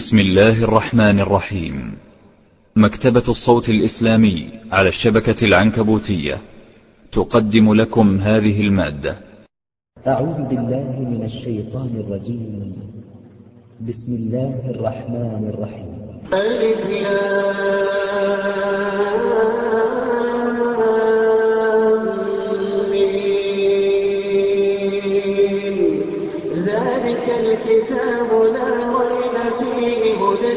بسم الله الرحمن الرحيم. مكتبة الصوت الإسلامي على الشبكة العنكبوتية تقدم لكم هذه المادة. أعوذ بالله من الشيطان الرجيم. بسم الله الرحمن الرحيم. ألف ذلك الكتاب لا ريب فيه هدى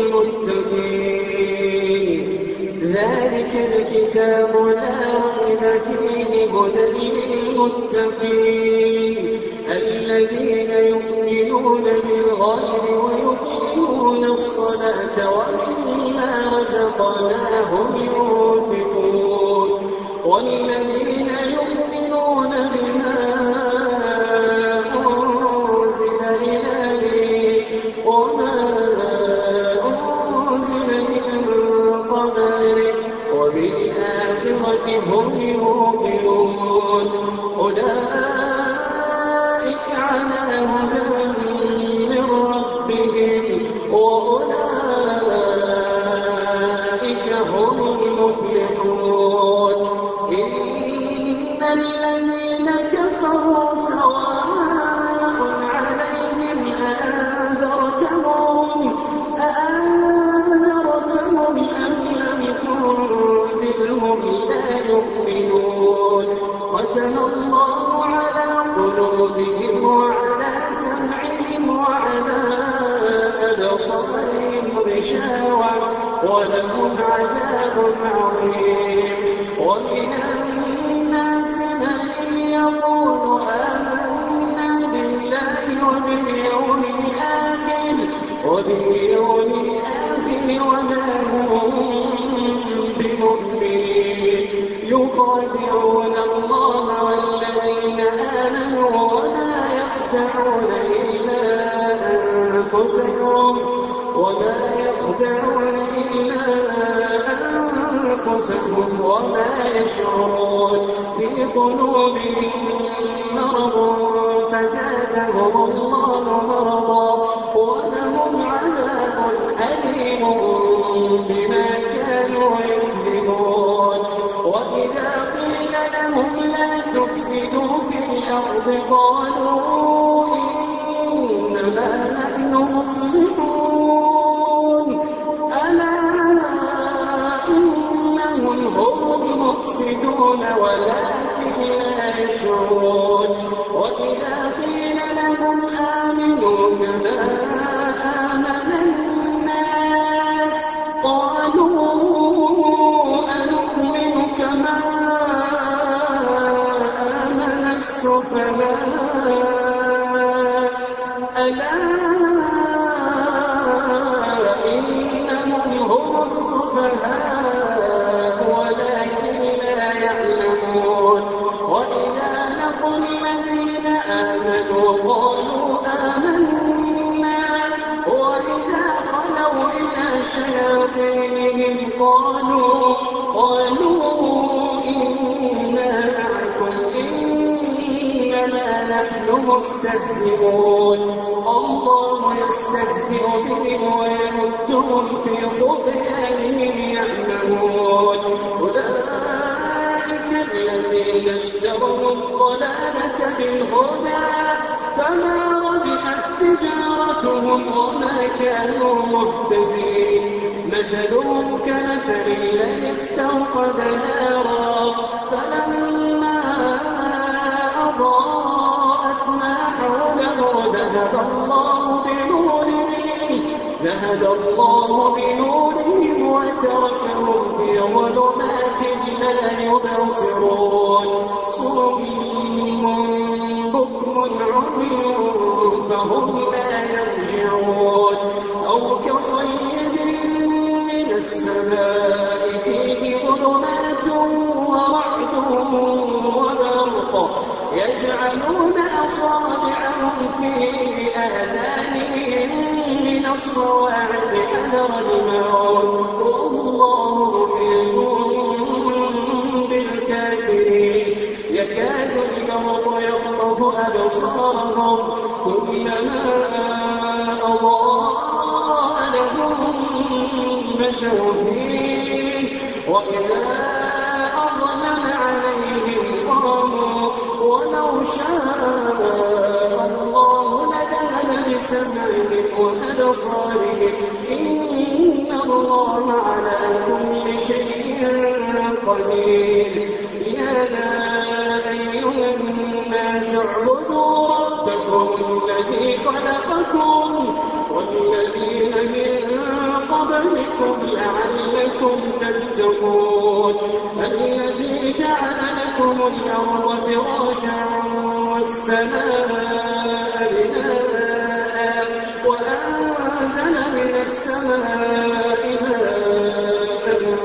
للمتقين. ذلك الكتاب لا ريب فيه هدى للمتقين الذين يؤمنون بالغيب ويقيمون الصلاة ومما رزقناهم ينفقون والذين يؤمنون بما أنزل إليك وما أنزل من قبلك وبالآخرة هم يوقنون أولئك على هدى من ربهم وأولئك هم المفلحون. إن الذين كفروا سواء عليهم أأنذرتهم أم لم تنذرهم لا يؤمنون. ختم الله على قلوبهم وعلى سمعهم وعلى أبصارهم غشاوة ولهم عذاب عظيم. ومن الناس من يقول آمنا بالله وباليوم الآخر وما هم بمؤمنين. يخادعون الله والذين آمنوا وما يخدعون إلا أنفسهم وما يشعرون. في قلوبهم مرض فزادهم الله مرضا ولهم عذاب أليم بما كانوا يكذبون. وإذا قيل لهم لا تفسدوا في الأرض قالوا إنما نحن مصلحون ألا إنهم هم المفسدون ولكن لا يشعرون. وإذا قيل لهم آمنوا كما آمن الناس قالوا أنؤمن كما آمن السفهاء ألا إنهم هم السفهاء ولكن لا يعلمون. وإذا لقوا الذين آمنوا قالوا آمنا وإذا خلوا إلى شياطينهم قالوا إنا معكم إنما نحن مستهزئون. الله يستهزئ بهم ويمدهم في طغيانهم يعمهون. أولئك الذين اشتروا الضلالة بالهدى فما ربحت تجارتهم وما كانوا مهتدين. مثلهم كمثل الذي استوقد نارا فلما أضاءت ما حوله ذهب الله بنورهم وتركهم في ظلمات لا يبصرون. صم بكم عمي فهم لا يرجعون. أو كصيب من السماء فيه ظلمات ورعد وبرق يجعلون أصابعهم في آذانهم من الصواعق حذر الموت والله محيط بالكافرين. يكاد البرق يخطف أبصارهم كلما أضاء مشوا فيه وإذا أظلم عليهم قاموا ولو شاء الله لذهب بسمعهم وأبصارهم إن الله على كل شيء قدير يا أيها الناس اعبدوا ربكم الذي خلقكم والذين من قبلكم لعلكم تتقون الذي جعل لكم الأرض فراشا والسماء بناء وأنزل من السماء ماء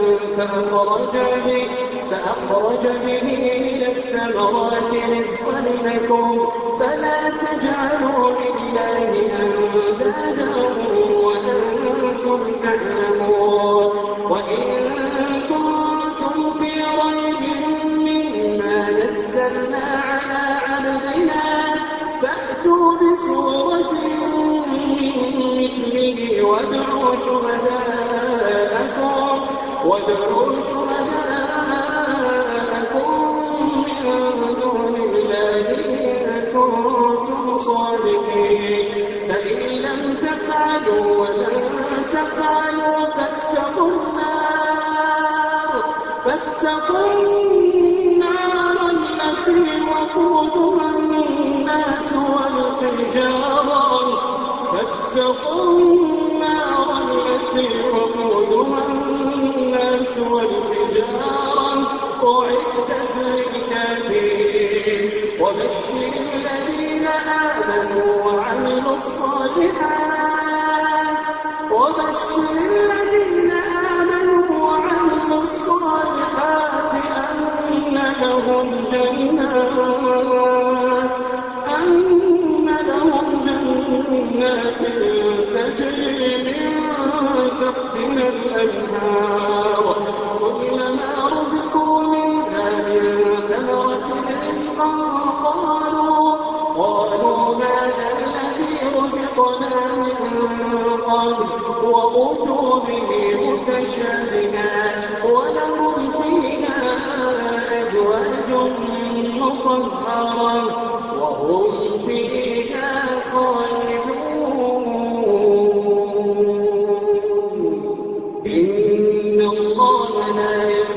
فأخرج به من الثمرات رزقا لكم فلا تجعلوا لله أندادا وأنتم تعلمون وإن كنتم في ريب مما نزلنا على عبدنا فأتوا بسورة من مثله وادعوا شهداءكم من دون الله إن كنتم صادقين فإن لم تفعلوا ولن تفعلوا فاتقوا النار التي وقودها الناس والحجارة أعدت للكافرين وبشر الذين آمنوا وعملوا الصالحات أن لهم جنات تجري من تحتها الأنهار كلما رزقوا منها من ثمرة رزقا قالوا هذا الذي رزقنا من قبل وأتوا به متشابها ولهم فيها أزواج مطهرة وهم فيها خالدون إن الله لا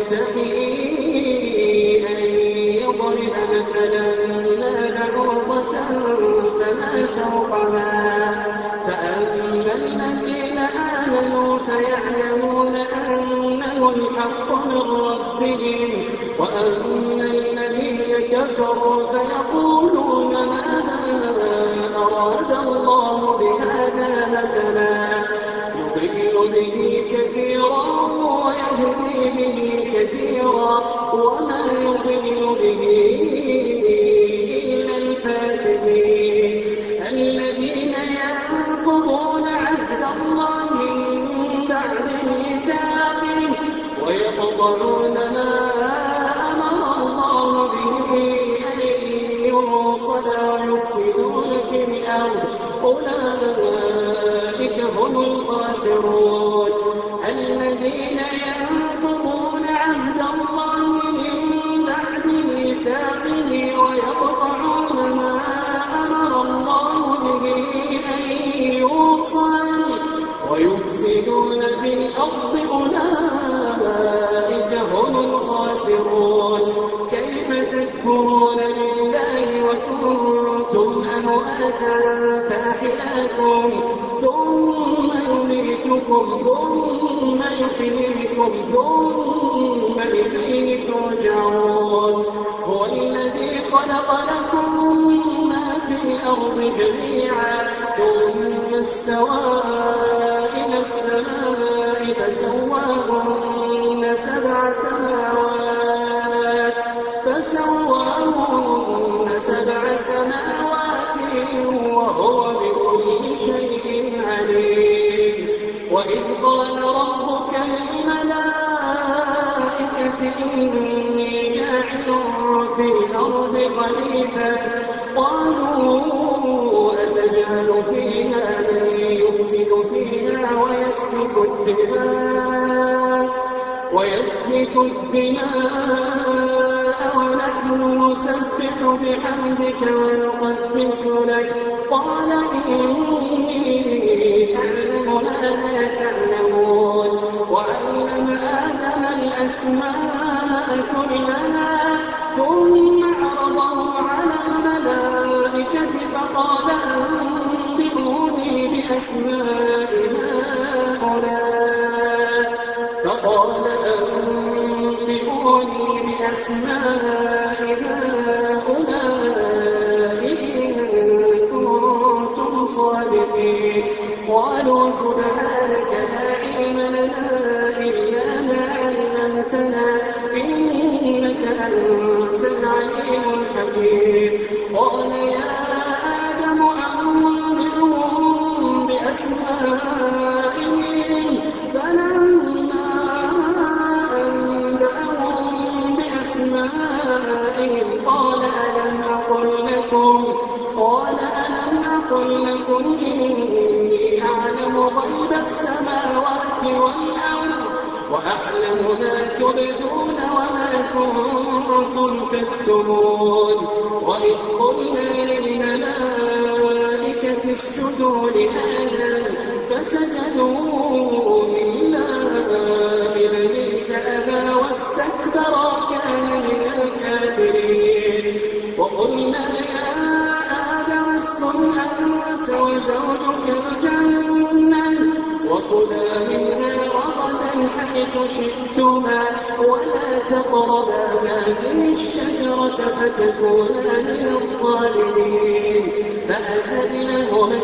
يستحيي أن يضرب مثلا ما بعوضة فما فوقها فأما الذين آمنوا فيعلمون أنه الحق من ربهم وأما الذين كفروا فيقولون ماذا أراد الله بهذا مثلا يضل به كثيرا ويهدي به كثيرا وما يضل به إلا الفاسدين الذين ينقضون عهد الله من بعد ميثاقه ويقطعون ما أمر الله به أن يوصل ويفسدون في الأرض أولئك هم الخاسرون الذين ينقضون عهد الله من بعد ميثاقه ويقطعون ما أمر الله به أن يوصل ويفسدون في الأرض أولئك هم الخاسرون كيف تكفرون بالله وكنتم أمواتا فأحياكم ثم يميتكم ثم يحييكم ثم إليه ترجعون هو الذي خلق لكم ما في الأرض جميعا ثم استوى إلى السماء فسواهن سبع سماوات وهو بكل شيء عليم وإذ قال ربك للملائكة إني جاعل في الأرض خليفة قالوا أتجعل فيها من يفسد فيها ويسفك ويسفك الدماء ونحن نسبح بحمدك ونقدس لك قال إني أعلم ما لا تعلمون وعلم آدم الأسماء كلها ثم عرضهم على الملائكة فقال أنبئوني بأسماء هؤلاء إن كنتم صادقين قالوا سبحانك لا علم لنا إلا ما علمتنا إنك أنت العليم الحكيم قال يا آدم أنبئهم بأسمائهم فلما أنبأهم بأسمائهم قال ألم أقل لكم إني أعلم غيب السماوات والأرض وأعلم ما تبدون وما كنتم تكتمون وإذ قلنا للملائكة اسجدوا لآدم فسجدوا إلا إبليس أبى واستكبر وكان من الكافرين وقلنا يا آدم اسكن أنت وزوجك الجنة وكلا منها رغدا حيث شئتما ولا تقربا هذه الشجرة فتكونا من الظالمين فأزلهما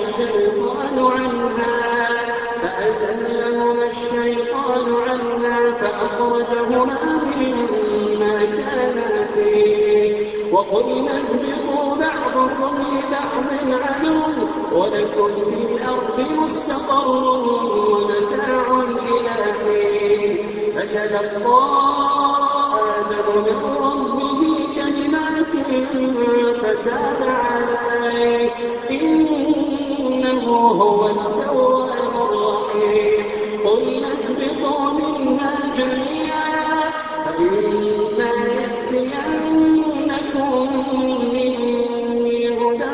الشيطان عنها فأخرجهما مما كانا فيه وقلنا اهبطوا بعضكم لبعض عدو ولكم في الأرض مستقر ومتاع إلى حين فتلقى آدم من ربه كلمات فتاب عليه إنه هو التواب الرحيم قلنا اهبطوا منها جميعا فإما يأتينكم مني هدى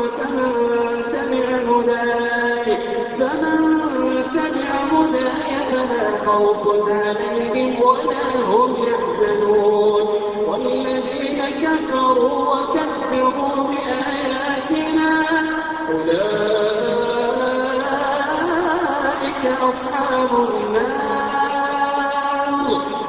فمن تبع هداي فلا خوف عليهم ولا هم يحزنون والذين كفروا وكذبوا بآياتنا أولئك أصحاب النار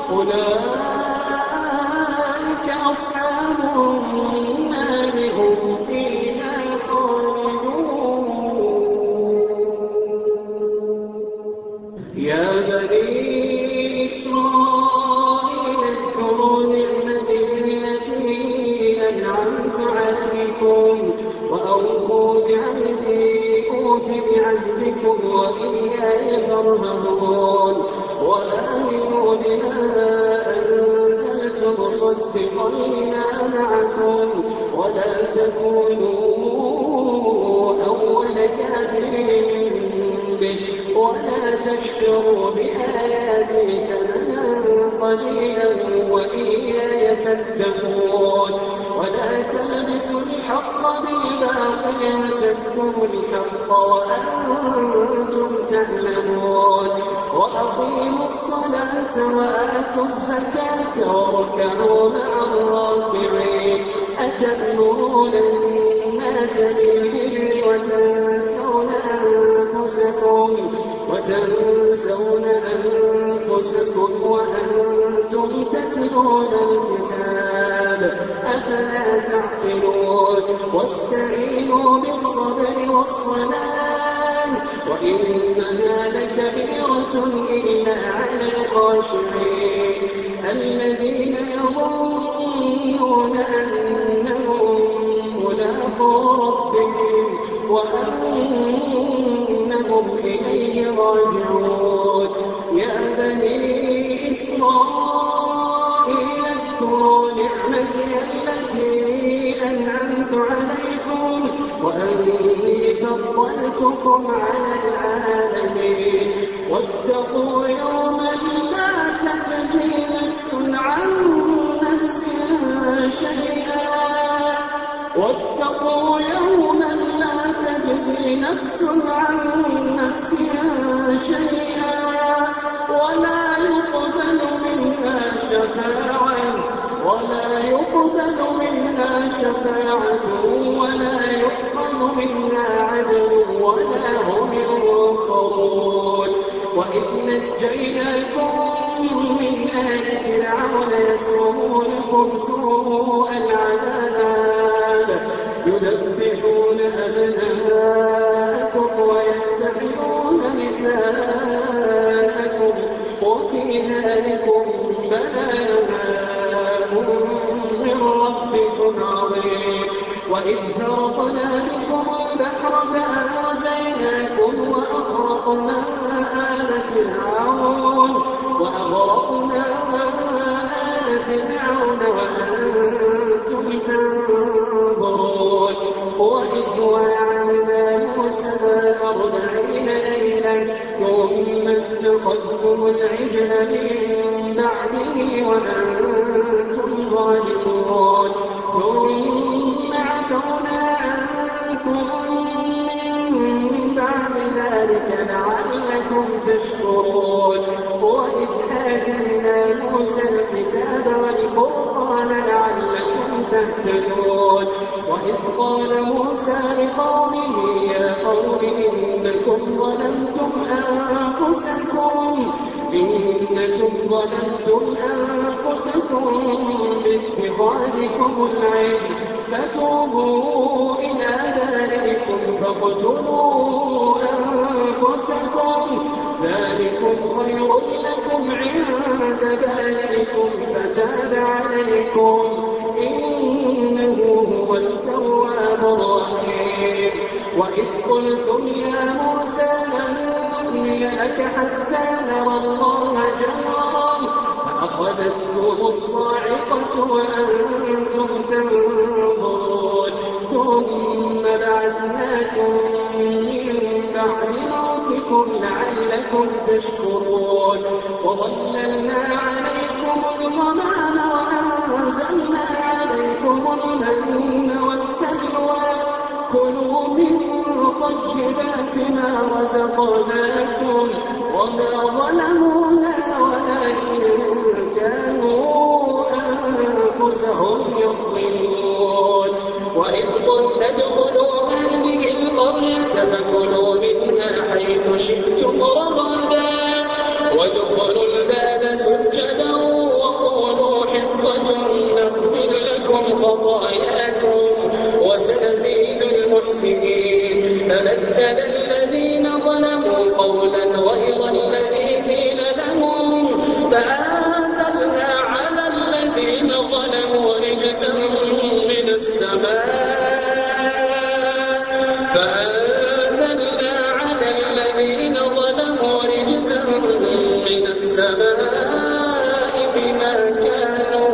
هم فيها خالدون يا بني إسرائيل اذكروا نعمتي التي أنعمت عليكم وأوفوا بعهدي أوف بعهدكم وإياي فارهبون وآمنوا بما أنزلت مصدقا لما معكم ولا تكونوا أول كافر به ولا تشتروا بآياتي ثمنا قليلا وإياي فاتقون ولا تلبسوا الحق بالباطل وتكتموا الحق وأنتم تعلمون وأقيموا الصلاة وآتوا الزكاة واركعوا مع الراكعين أتأمرون الناس بالبر وتنسون أنفسكم وأنتم تتلون الكتاب أفلا تعقلون واستعينوا بالصبر والصلاة وإنها لكبيرة إلا على الخاشعين الذين يظنون أنهم ملاقو ربهم وأنهم إليه راجعون يا بني إسرائيل اذكروا نعمتي التي أنعمت عليكم وأني فضلتكم على العالمين واتقوا يوما لا تجزي نفس عن نفس شيئا واتقوا يوما لا تجزي نفس عن نفس شيئا ولا يقبل منها شفاعة ولا يؤخذ منها عدل ولا هم ينصرون وإذ نجيناكم من آل فرعون يسومونكم سوء العذاب يذبحون أبناءكم ويستحيون نساءكم وفي ذلكم بلاء من ربكم عظيم وإذ فرقنا بكم البحر فأنجيناكم وأغرقنا آل فرعون وأنتم تنظرون وإذ وعدنا موسى 40 ليلة ثم اتخذتم العجل من بعده وأنتم ظالمون ثم عفونا عنكم من بعد ذلك لعلكم تشكرون وإذ آتينا موسى الكتاب والفرقان لعلكم تهتدون وإذ قال موسى لقومه يا قوم إنكم ظلمتم أنفسكم باتخاذكم العجل فتوبوا إلى بارئكم فاقتلوا أنفسكم ذلكم خير لكم عند بارئكم فتاب عليكم إنه هو التواب الرحيم وإذ قلتم يا موسى لن نؤمن لك حتى نرى الله جهرا فأخذتكم الصاعقة وأنتم تنظرون ثم بعثناكم من بعد موتكم لعلكم تشكرون وظللنا عليكم الغمام وأنزلنا عليكم المن والسلوى كلوا من طيبات ما رزقناكم وما ظلمونا ولكن كانوا أنفسهم يظلمون وإذ قلنا ادخلوا هذه القرية فكلوا منها حيث شئتم رغدا وادخلوا الباب سجدا وقولوا حطة نغفر لكم خطاياكم وسنزيد المحسنين فبدل الذين ظلموا قولا غير الذي قيل لهم فأنزلنا على الذين ظلموا رجزا من السماء بما كانوا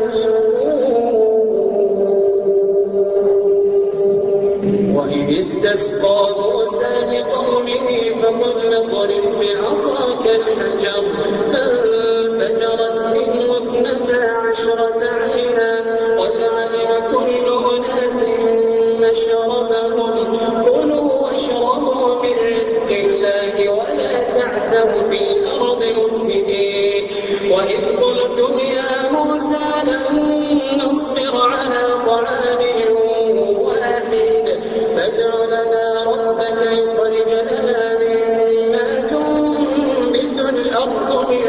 يفسقون وإذ استسقى موسى لقومه فقل اضرب بعصاك الحجر فانفجرت منه 12 عينا قد علم كل أناس مشربهم كلوا واشربوا من رزق الله ولا تعثوا في الأرض مفسدين وإذ قلتم يا موسى لن نصبر على طعام واحد فادع لنا ربك يخرج لنا مما تنبت الأرض من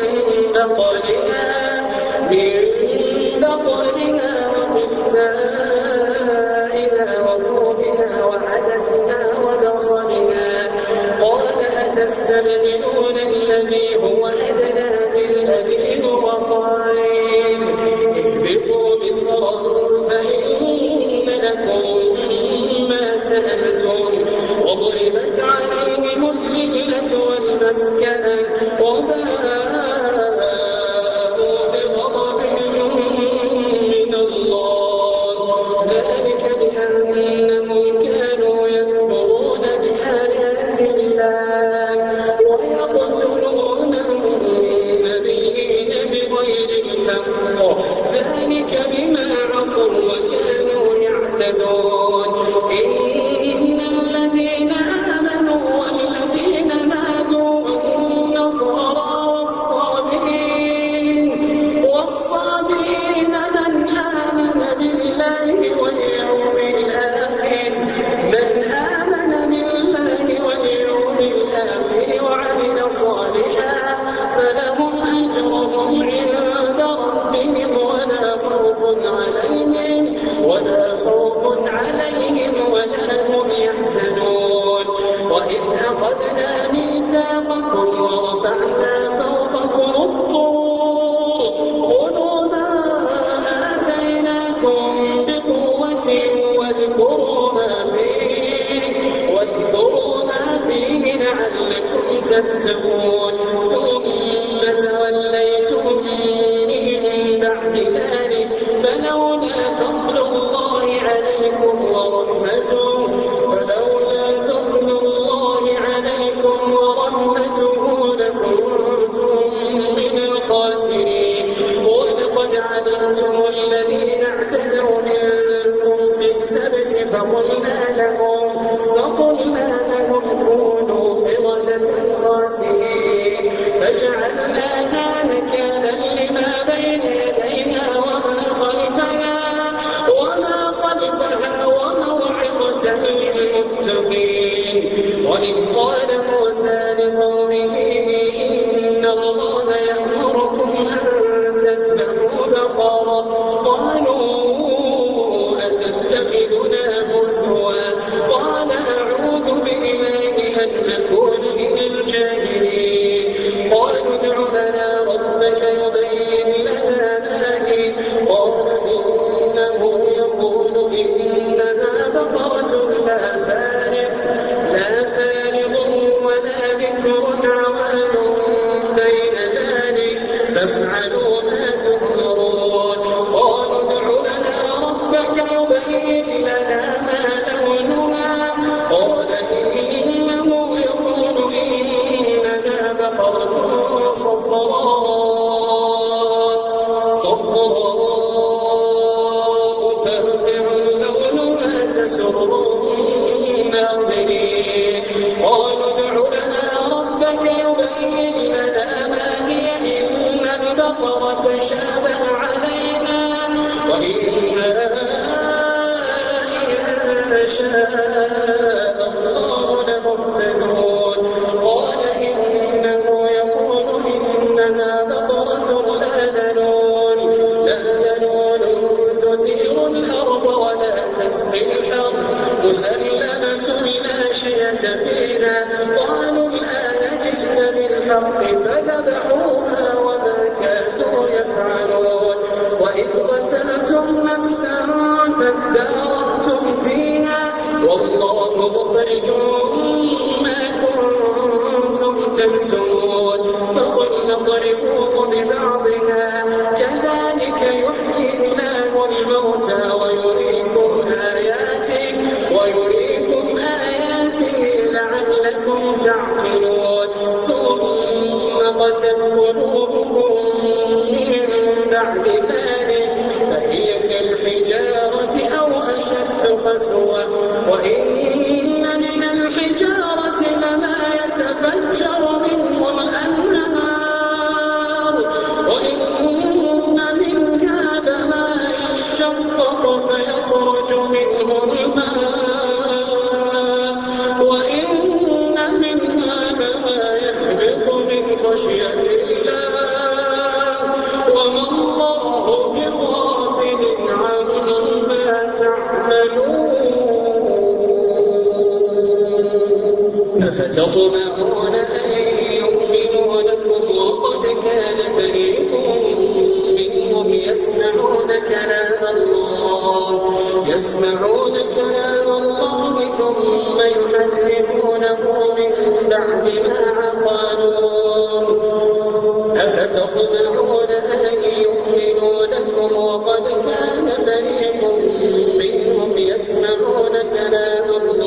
بقلها وقثائها وفومها وعدسها وبصلها قال أتستبدلون الذي هو أدنى بالذي هو خير اهبطوا مصرا فإن لكم ما سألتم وضربت عليهم الذلة والمسكنة وباءوا بغضب من الله ذلك بأنهم كانوا يكفرون بآيات الله ويقتلون والنصارى والصابئين من آمن بالله واليوم الآخر وعمل صالحا فلهم أجرهم عند ربهم ولا خوف عليهم ولا هم يحزنون. وإذ أخذنا ميثاقكم ورفعنا فوقكم الطور خذوا ما آتيناكم بقوة واذكروا ما فيه لعلكم تتقون. ثم توليتم من بعد ذلك فلولا فضل الله عليكم ورحمته لكنتم من الخاسرين. ولقد علمتم الذين اعتدوا منكم في السبت فقلنا لهم كونوا قردة خاسرين فجعلناها نكالا لما بين يديها وما خلفها وموعظة للمتقين. وإذ قال موسى لقومه إن الله يأمركم أن تذبحوا بقرة قالوا أتتخذنا هزوا قال أعوذ بالله أن أكون من الجاهلين. قالوا ادع لنا ربك يبين لنا ما هي قال إنه يقول إنها بقرة لا فارغ ولا بكر عوان بين ذلك فافعلوا ما تؤمرون. قالوا ادع لنا ربك يبين لنا ما لونها قال إنه يقول إنها بقرة صفراء فارتع لونها تسر الناظرين. قالوا ادع لنا ربك يبين لنا ما هي إن البقرة شابه علينا وإنا إن شاء الله لمهتدون. قال إنه يقول إنها بقرة لا ذلول تثير الأرض ولا تسقي الحرث مسلمة لا شية فيها. قالوا الآن جئت بالحق فذبحوها وما كانوا يفعلون. وإذ قتلتم نفسا فادارأتم فيها والله مخرج ما كنتم تكتمون. فقلنا اضربوه ببعضها كذلك يحيي الله الموتى ويريكم آياته لعلكم تعقلون. ثم قست قلوبكم من بعد ذلك فهي كالحجارة أو أشد قسوة وإن من الحجارة لما يتفجر منه الأنهار وإن منها لما يشقق فيخرج منه الماء وإن منها لما يهبط من خشية الله وما الله بغافل عما تعملون. أفتطمعون أن يؤمنوا لكم وقد كان فريق منهم يسمعون كلام الله ثم يحرفونه من بعد ما عقلوه. أفتطمعون أن يؤمنوا لكم وقد كان فريق منهم يسمعون كلام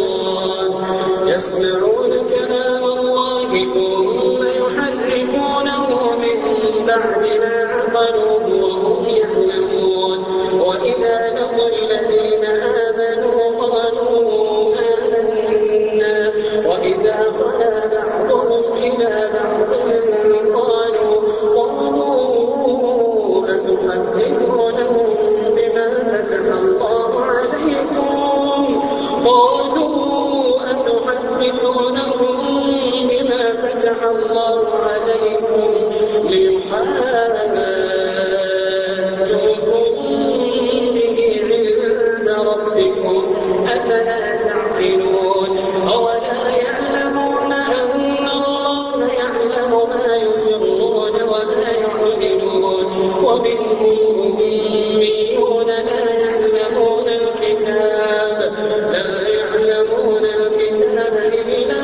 الله ثم يحرفونه من بعد ما عقلوه وهم يعلمون. وإذا لقوا الذين آمنوا قالوا آمنا وإذا خلا بعضهم إلى بعض الله عليكم ليحاجوكم به عند ربكم أفلا تعقلون أولا يعلمون أن الله يعلم ما يسرون وما يعلنون ومنهم أميون لا يعلمون الكتاب إلا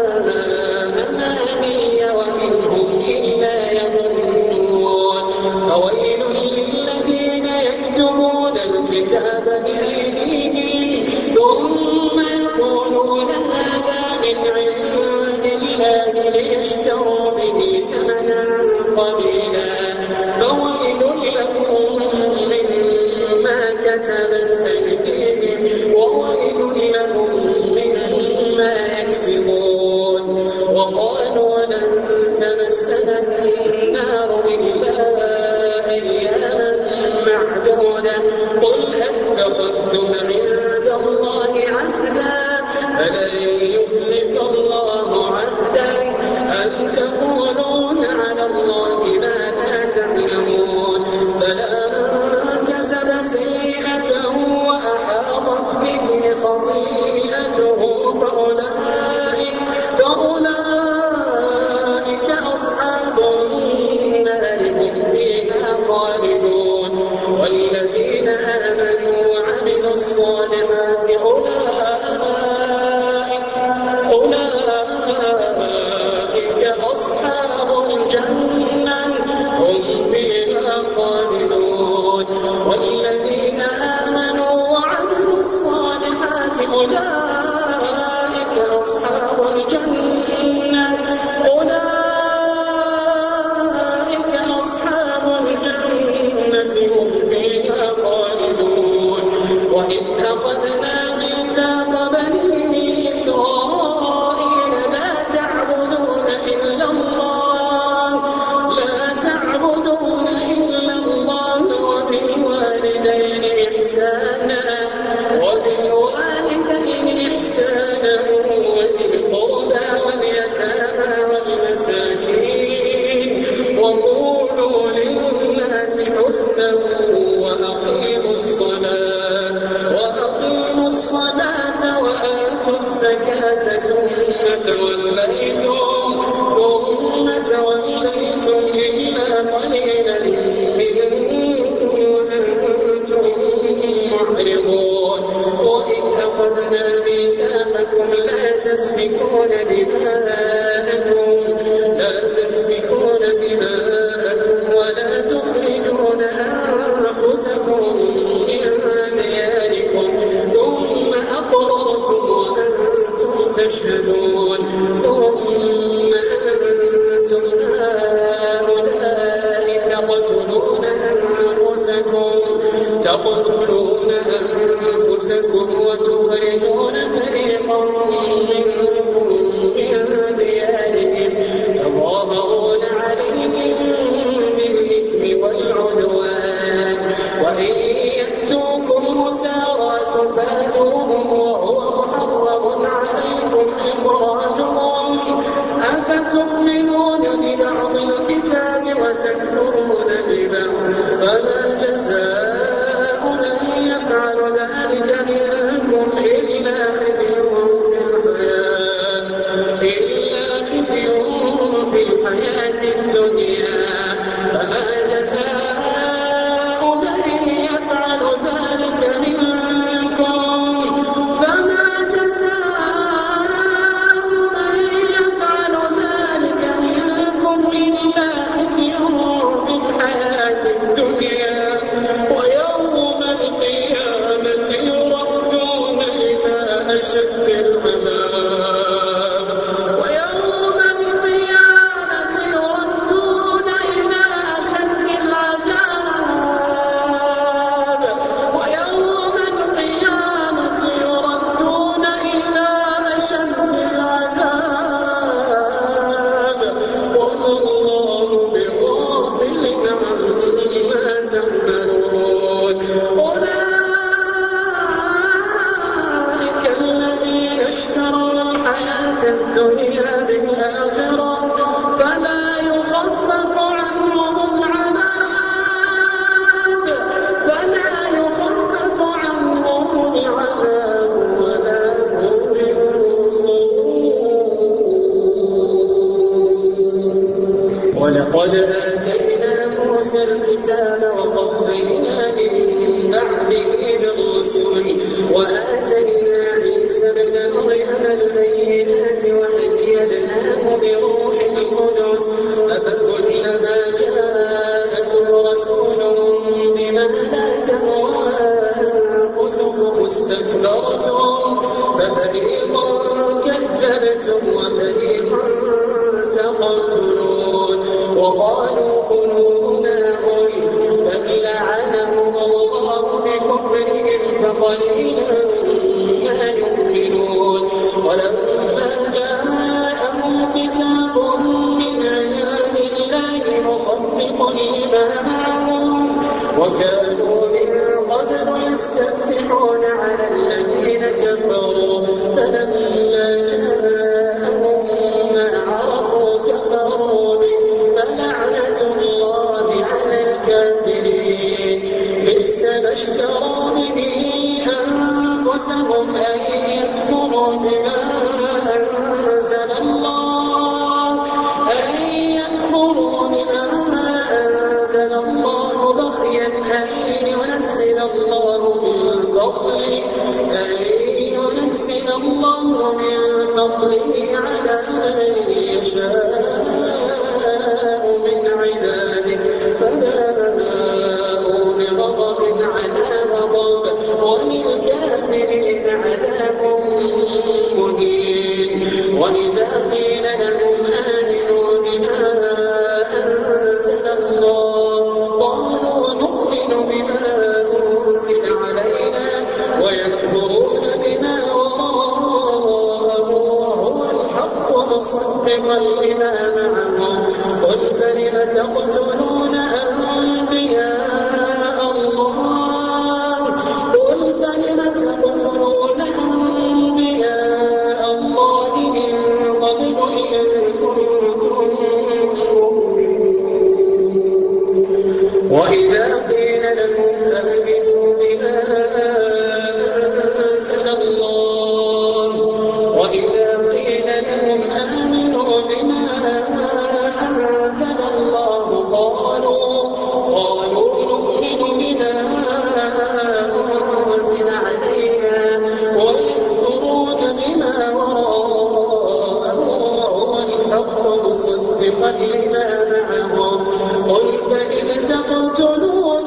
أماني وإن هم إلا يظنون فويل للذين يكتبون الكتاب بأيديهم ثم يقولون هذا من عند الله ليشتروا به ثمنا قليلا فويل لهم مما كتبت أيديهم وويل لهم مما يكسبون وقالوا لن تمسنا النار إلا أياما معدودة قل أتخذتم عند الله عهدا فلن يخلف الله عهدا أن تقولون على الله ما لا تعلمون فلا من كسب سيئة وأحاطت به خطيئته فأولئك أصحاب النار هم فيها خالدون والذين آمنوا وعملوا الصالحات أولئك أصحاب الجنة هم فيها خالدون والذين آمنوا وعملوا الصالحات أولئك أصحاب الجنة هم فيها خالدون وإذ أخذنا ميثاق بني إسرائيل لا تعبدون إلا الله وبالوالدين إحسانا وذي القربى واليتامى والمساكين وقولوا للناس حسنا وأقيموا الصلاة وآتوا الزكاة ثم توليتم إلا قليلا منكم وأنتم معرضون وإذ أخذنا ميثاقكم لا تسفكون دماءكم ولا تخرجون أنفسكم من دياركم ثم أقررتم وأنتم تشهدون ثم أنتم هؤلاء تقتلون أنفسكم وتخرجون فريقا منكم من ديارهم تظاهرون عليهم بالإثم والعدوان وإن يأتوكم أسارى تفادوهم وهو محرم عليكم إخراجهم أفتؤمنون ببعض الكتاب وتكفرون ببعض فما جزاء من يفعل ذلك منكم إلا خزي في الحياة الدنيا فما جزاء من يفعل ذلك منكم إلا خزي في الحياة الدنيا ويوم القيامة يردون إلى أشد العذاب ويوم القيامة يردون ولقد آتينا موسى الكتاب وقفينا من بعده بالرسل وآتينا عيسى ابن مريم البينات وأيدناه بروح القدس أفكلما جاءكم رسول بما لا تهوى أنفسكم استكبرتم ففريقا كذبتم وفريقا تقتلون وقالوا قلوبنا غلف بل لعنهم الله بكفرهم فقليلا ما يؤمنون ولما جاءهم كتاب من عند الله مصدق لما معهم وكانوا من قبل يستفتحون على الذين كفروا فلما جاءهم ما عرفوا كفروا به فلعنة الله على الكافرين بئس ما اشتروا به أنفسهم أن يكفروا بما أنزل الله بغيا أن ينزل الله من فضله على من يشاء من عباده فباءوا بغضب على غضب وللكافرين عذاب مهين وإذا قيل لهم آمنوا بما أنزل الله قالوا نؤمن بما أنزل علينا ويكفرون بما وراءه وهو الحق مصدقا لما معهم قل فلم تقتلون أنبياء الله من قبل إن كنتم مؤمنين وإذا قيل لهم آمنوا بما أنزل الله قالوا نؤمن بما أنزل علينا ويكفرون بما وراءه وهو الحق مصدقا لما معهم قل فإن تقتلون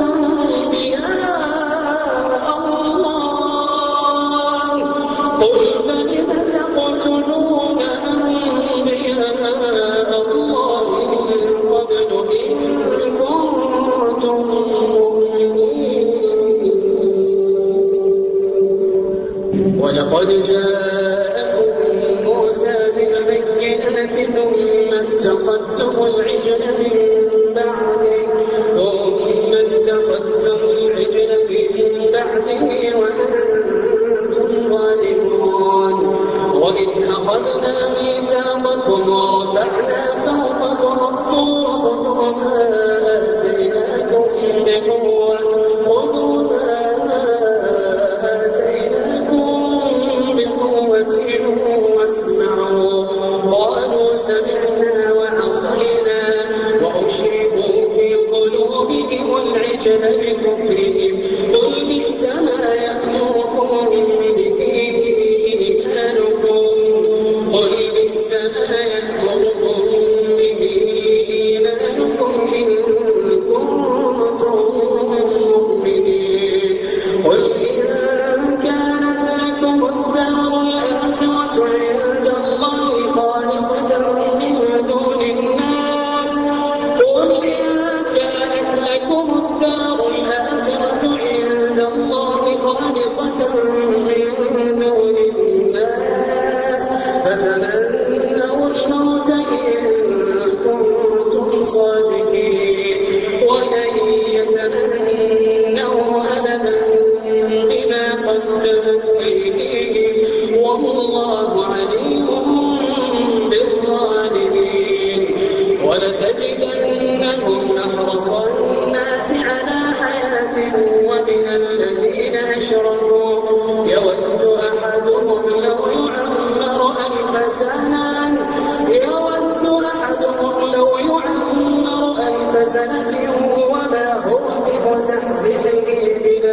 ولقد جاءكم موسى بالبينات ثم اتخذتم العجل من بعده وأنتم ظالمون وإذ أخذنا ميثاقكم ورفعنا فوقكم الطور خذوا ما آتيناكم بقوة واسمعوا قالوا سمعنا وعصينا وأشربوا في قلوبهم العجل بكفرهم قل بئس ما يأمركم به إيمانكم إن كنتم مؤمنين قل إن كانت لكم الدار الآخرة عند الله خالصة من دون الناس فتمنوا الموت إن كنتم صادقين ولن يتمنوا أبدا بما قدمت أيديهم والله عليم بالظالمين ولتجدنهم أحرص الناس على حياة ومن الذين أشركوا يود أحدهم لو يعمر 1000 سنة سنة وما هو بمزحزحه من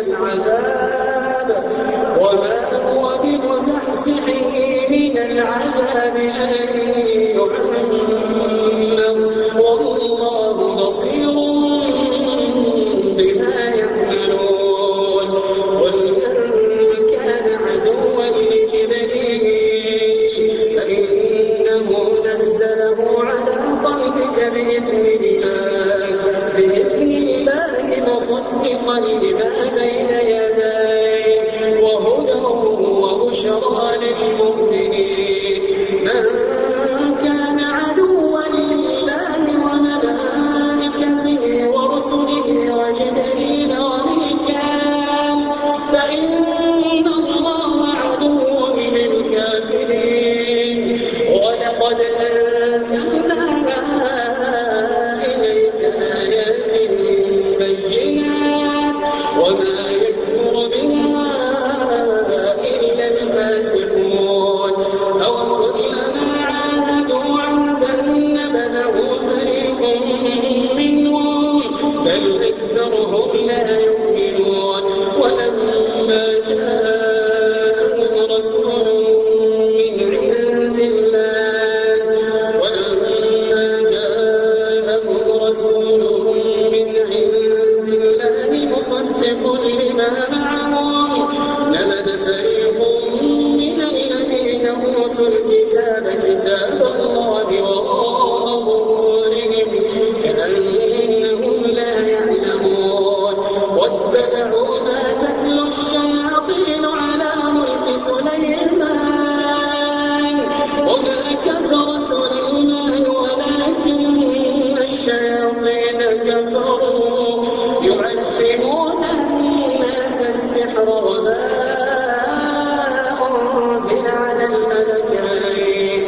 العذاب أن يعمر والله بصير بما يعملون. قل من كان عدوا لجبريل فإنه نزله على قلبك بإذن الله مصدقا لما بين يديه وهدى وبشرى للمؤمنين. من كان عدوا لله وملائكته ورسله وجبريل وميكال فإن الله عدو للكافرين. ولقد أنزلنا إليك آيات بينات وما يكفر بها إلا الفاسقون. أو كلما عاهدوا عهدا نبذه فريق منهم بل أكثرهم لا يؤمنون. ولما جاءهم رسول من عند الله مصدق لما معهم نبذ فريق من الذين أوتوا الكتاب كتاب الله وراء ظهورهم كأنهم لا يعلمون. واتبعوا ما تتلو الشياطين على ملك سليمان وما كفر سليمان ولكن الشياطين كفروا يعلمون الناس السحر وما أنزل على الملكين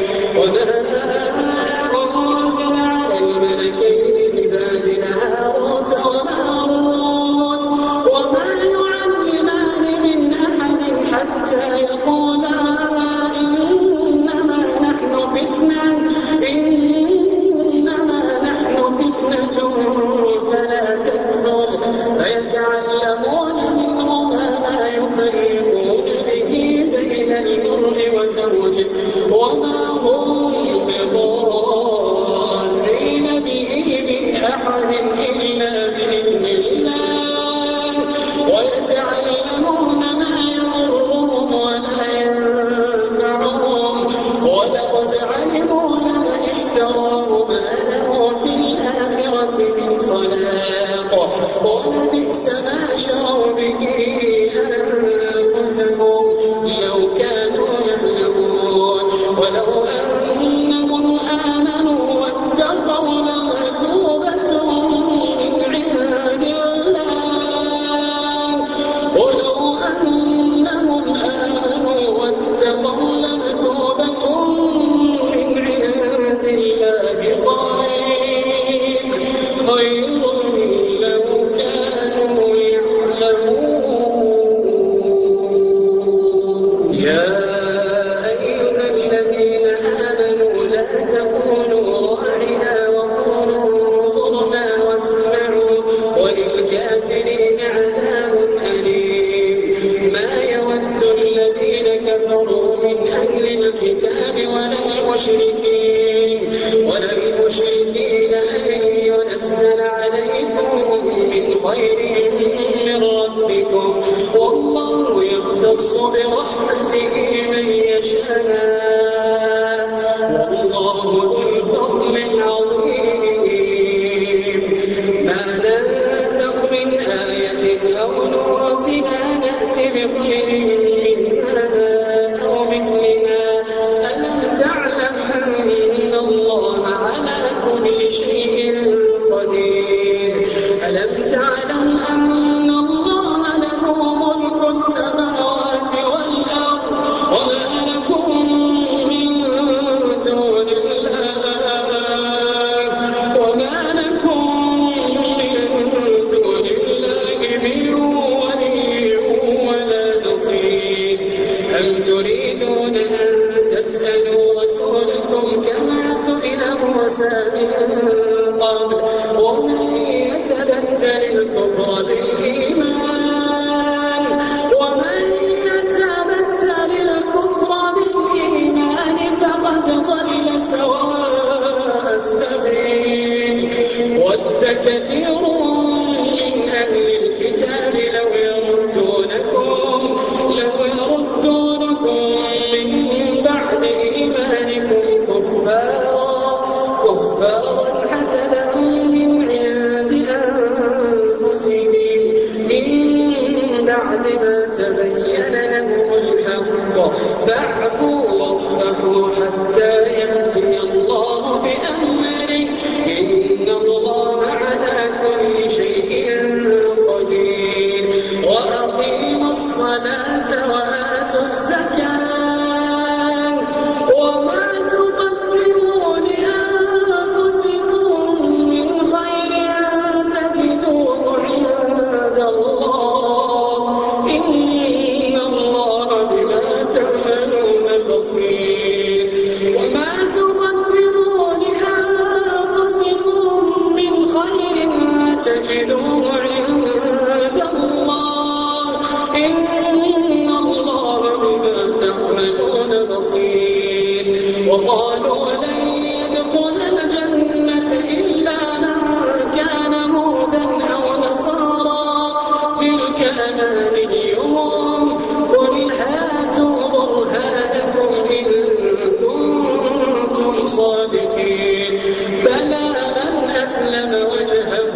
ببابل هاروت وماروت وما يعلمان من أحد حتى يقولا إنما نحن فتنة فلا تكفر. فيتعلمون منهما ما يفرقون به بين المرء وزوجه وما هم بضارين به من أحد إلا بإذن الله. ويتعلمون ما يضرهم ولا ينفعهم ولقد علموا لمن اشتراه ما له في الآخرة من خلاق ولبئس ما شروا به أنفسهم لو كانوا يعلمون. ولو أنهم آمنوا واتقوا لمثوبة من عند الله ولو أنهم آمنوا واتقوا لمثوبة من عند الله خير لو كانوا يعلمون. يا أيها الذين آمنوا لا تقولوا راعنا وقولوا انظرنا واسمعوا وللكافرين عذاب أليم. ما يود الذين كفروا من أهل الكتاب ولا المشركين أن ينزل عليكم من خير من ربكم والله يختص برحمته من يشاء والله ذو الفضل العظيم. ما ننسخ من آية أو ننسها نأتي بخير منها أو مثلها. ألم تعلم أن الله على كل شيء قدير. ألم تعلم أن الله له ملك السماوات والأرض وما لكم من دون الله من ولي ولا نصير. أم تريدون أن تسألوا رسولكم كما سئل موسى من قبل ومن يتبدل الكفر بالإيمان فقد ضل سواء السبيل. ود كثير من أهل الكتاب لو يردونكم من بعد إيمانكم كفارا حسدا من عند أنفسهم من بعد ما تبين لهم الحق فاعفوا واصفحوا حتى يأتي الله بأمره إن الله على كل شيء قدير. وأقيموا الصلاة وآتوا الزكاة وما تقدموا لأنفسكم من خير تجدوه عند الله إن الله بما تعملون بصير. وما تقدموا لأنفسكم من خير تجدوه عند الله إن الله بما تعملون بصير. وقالوا لن يدخل الجنة إلا من كان هودا أو نصارى تلك أمانيهم قل هاتوا برهانكم إن كنتم صادقين. بلى من أسلم وجهه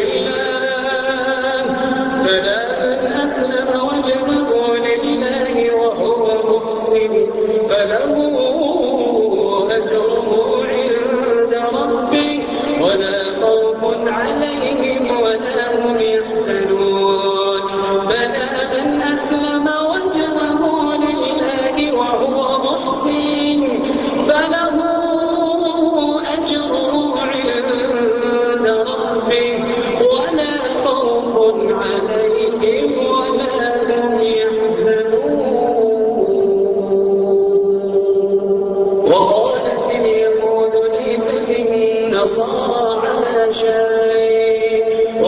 لله وهو محسن فله أجره عند ربه ولا خوف عليهم ولا هم يحزنون. بلى من أسلم وجهه لله وهو محسن فله أجره عند ربه ولا خوف عليهم ولا هم يحزنون. وقالت اليهود ليست النصارى على شيء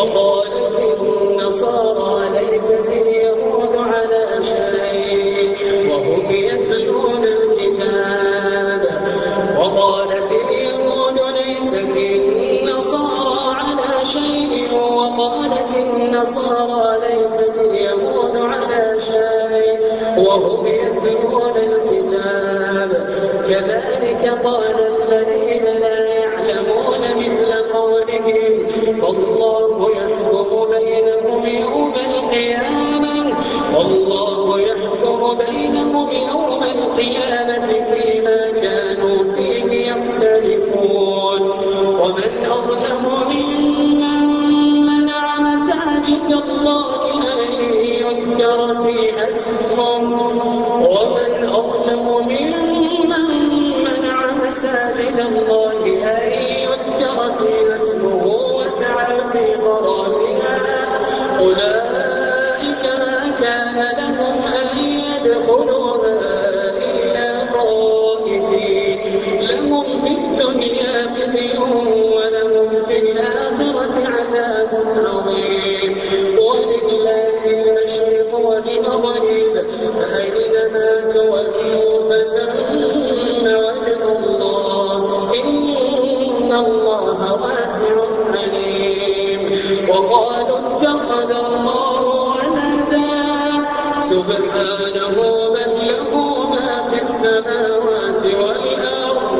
ليست اليهود على شيء وهم يتلون الكتاب. وقالت اليهود ليست النصارى على شيء وقالت النصارى ليست اليهود على شيء وهم يتلون الكتاب. كذلك قال الذين لا يعلمون مثل قولهم والله يحكم بينهم يوم القيامة فيما كانوا فيه يختلفون. ومن أظلم ممن منع مساجد الله أن يذكر فيها اسمه وسعى في خرابها أولئك ما كان لهم أن يدخلوها إلا خائفين لهم في الدنيا خزي ولهم في الآخرة عذاب عظيم. ولله المشرق والمغرب أينما تولوا فثم وجه الله إن الله واسع عليم. وقالوا اتخذ الله ولدا سبحانه بل له ما في السماوات والأرض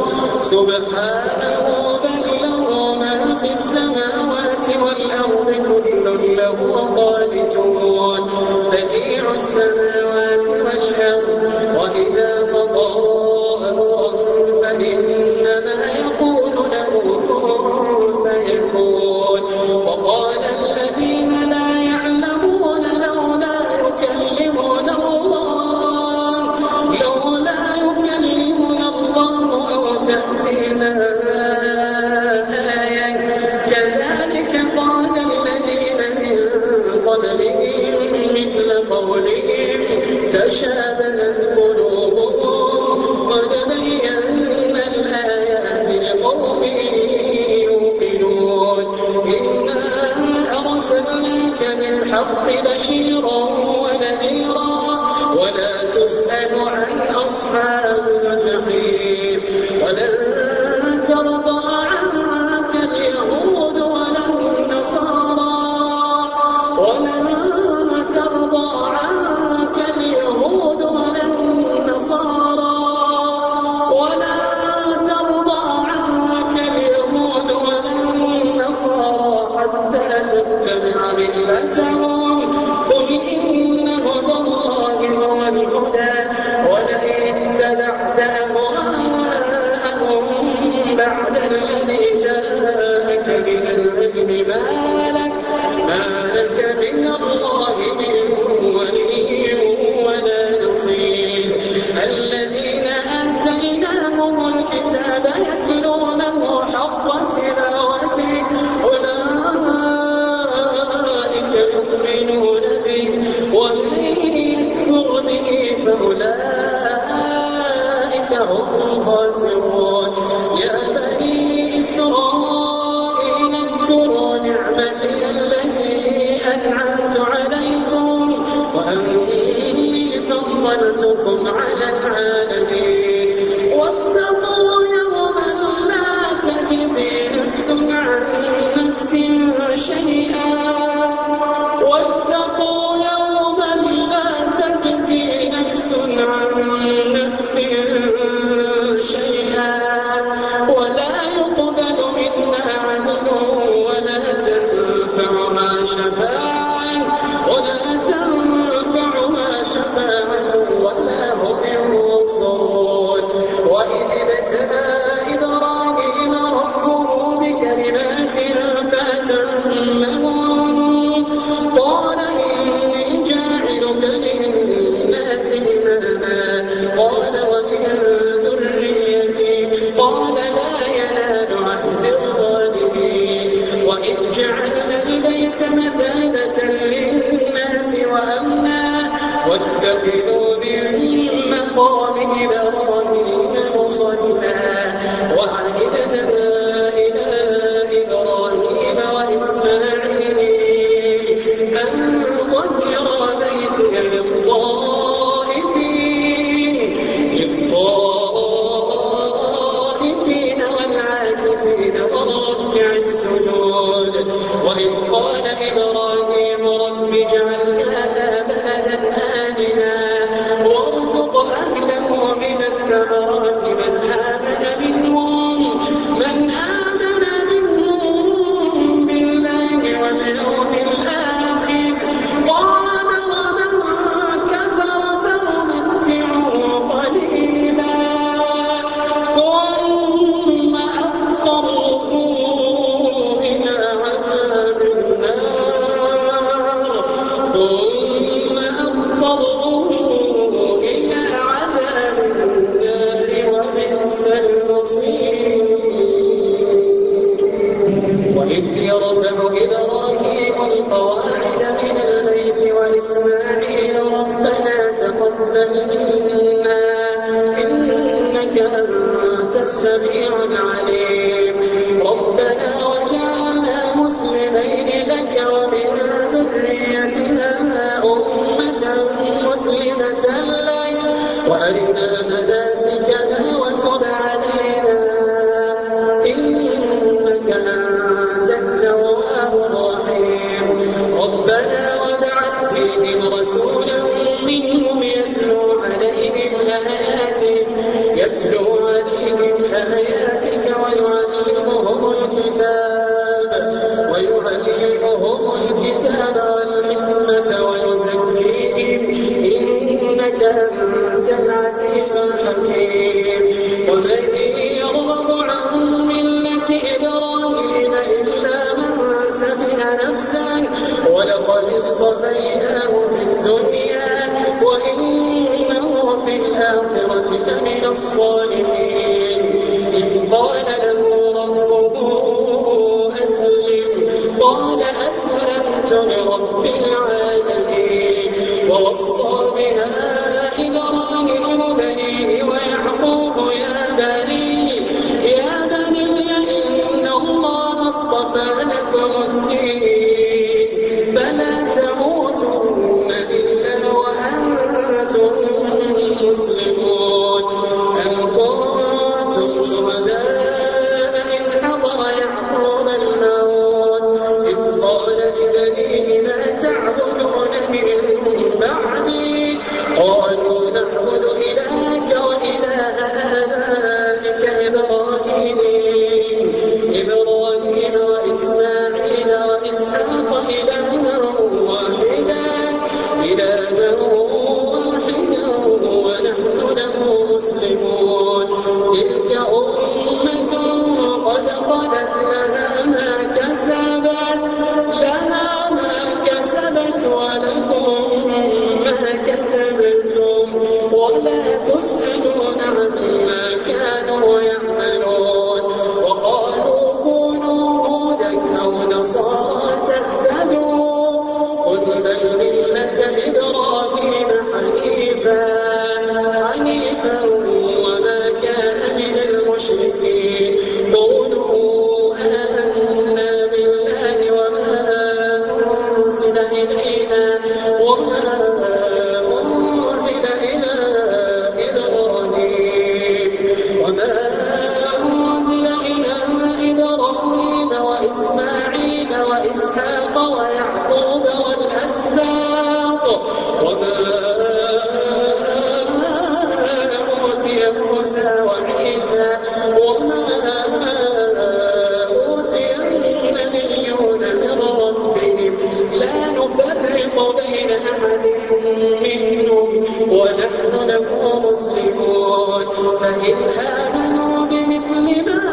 كل له قانتون. بديع السماوات والأرض وإذا قضى أمرا فإنما يقول له كن فيكون. وقال الذين لا يعلمون لولا يكلمنا الله أو تأتينا آية كذلك قال الذين من قبلهم مثل قولهم تشابهت بالحق بشيرا ونذيرا ولا تسأل عن أصحاب الجحيم ولن ترضى عنك اليهود ولا النصارى حتى تتبع ملتهم قل إن هدى الله هو الهدى ولئن اتبعت أهواءهم بعد الذي جاءك من العلم ما لك من الله من ولي ولا نصير الذين آتيناهم الكتاب يتلونه حق تلاوته أولئك يؤمنون به ومن يكفر به فأولئك هم الخاسرون يا بني إسرائيل اذكروا نعمتي التي أنعمت عليكم وأني فضلتكم على العالمين واتقوا يوما لا تجزي نفس عن نفس شيئا واتقوا يوما لا تجزي نفس عن نفس شيئا ولا يقبل منها عدل ولا تنفعها شفاعة ولا هم ينصرون وإذ ابتلى إبراهيم ربه بكلمات فأتمهن قال إني جاعلك للناس إماما قال ومن ذريتي قال لا ينال عهد الظالمين وإذ جعلنا البيت مثابة للناس وأمنا واتخذوا من مقام إبراهيم مصلى وعهدنا إلى إبراهيم وإسماعيل أن طهر بيتي للطائفين والعاكفين والركع السجود وإذ قال إبراهيم رب اجعل هذا بلدا آمنا وارزق أهله من الثمرات من آمن منهم بالله واليوم الآخر قال ومن كفر فأمتعه قليلا ثم أضطره إلى عذاب النار وبئس المصير وإذ يرفع إبراهيم القواعد من البيت وإسماعيل ربنا تقبل منا إنك أنت السميع العليم ربنا وجعلنا مسلمين لك ومن ذريتنا أمة مسلمة لك وأرنا مناسكنا وتب علينا إنك أنت التواب الرحيم ربنا وابعث فيهم رسولا منهم يتلو عليهم آياتك ويعلمهم الكتاب والحكمة ويزكيهم إنك أنت العزيز الحكيم ومن يرغب عن ملة إبراهيم إلا من سفه نفسه ولقد اصطفيناه في الدنيا وإنه في الآخرة لمن الصالحين إذ قال له ربه أسلم قال أسلمت لرب العالمين ووصى بها إبراهيم بنيه ويعقوب يا بني إن الله اصطفى لكم الدين فلا تموتن وإسماعيل وإسحاق ويعقوب والأسباط وما أوتي موسى وعيسى وما أوتي النبيون من ربهم لا نفرق بين أحد منهم ونحن له مسلمون فإن آمنوا بمثل ما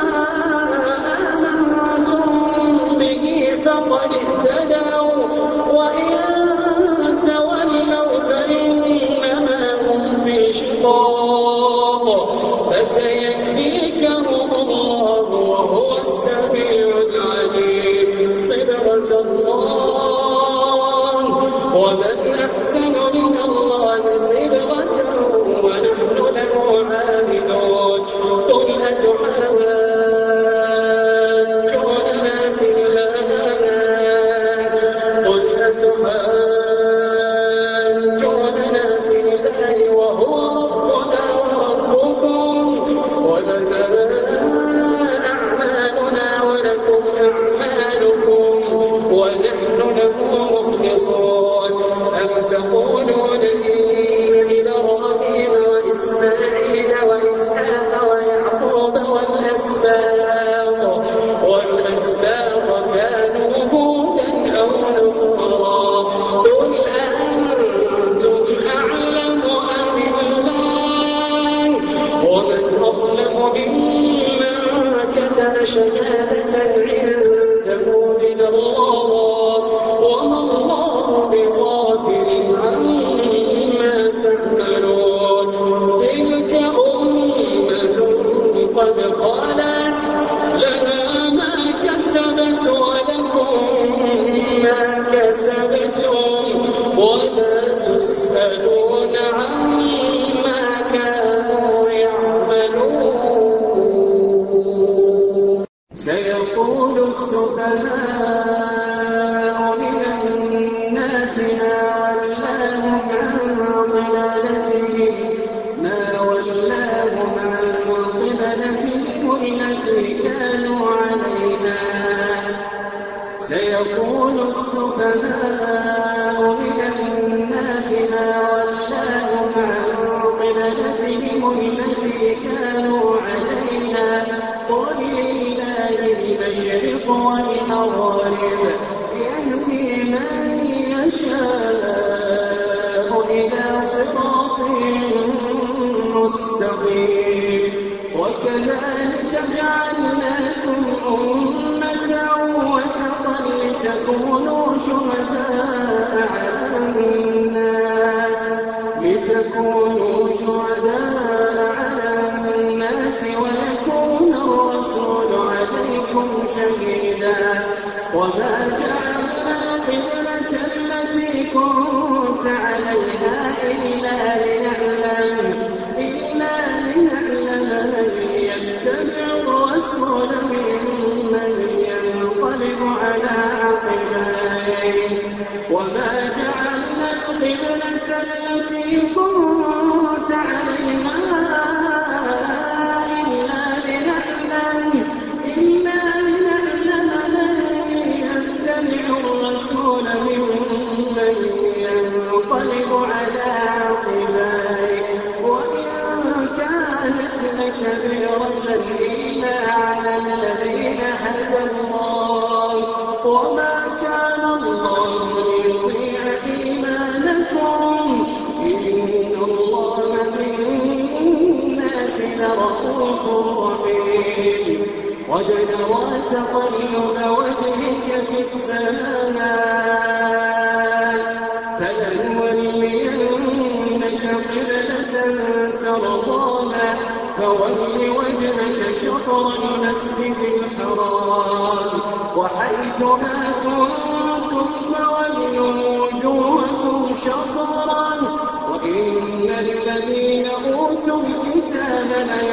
آمنتم به فقد اهتدوا وإن تولوا فإنما هم في شقاق فسيكفيكهم الله وهو السميع العليم صبغة الله ومن أحسن من الله صبغة ونحن له عابدون قل أتحاجوننا في الله وهو ربنا وربكم ولنا أعمالنا ولكم أعمالكم ونحن له مخلصون أم تقولون إن إبراهيم وإسماعيل وإسحاق ويعقوب والأسباط كانوا هودا أو نصارى قل أنتم أعلم أم الله ومن أظلم ممن كتب شهادة عنده من الله وما الله بغافل عما تعملون تلك أمة قد خلت لها ما كسبت ولكم ما كسبتم ولا تسألون عما كانوا يعملون سيقول السفهاء من الناس ما ولاهم عن قبلتهم التي كانوا عليها سيقول السفهاء من الناس ما ولاهم عن قبلتهم التي كانوا عليها قل لله المشرق والمغرب يهدي من يشاء إلى صراط مستقيم وكذلك جعلناكم أمة وسطا لتكونوا شهداء على الناس ويكون الرسول عليكم شهيدا وما جعلنا القبلة التي كنت عليها إلا لنعلم من يتبع الرسول ممن ينقلب على عقبيه وما جعلنا القبلة التي كنت عليها إلا لنعلم من يتبع الرسول ممن ينقلب على عقبيه وإن كانت لكبيرة إلا على الذين هدى الله وما كان الله ليضيع إيمانكم إن الله بالناس لرءوف رحيم قد نرى تقلب وجهك في السماء فلنولينك قبلة ترضاها فول وجهك شطر المسجد الحرام وحيث ما كنتم فولوا وجوهكم شطرا وإن الذين أوتوا الكتاب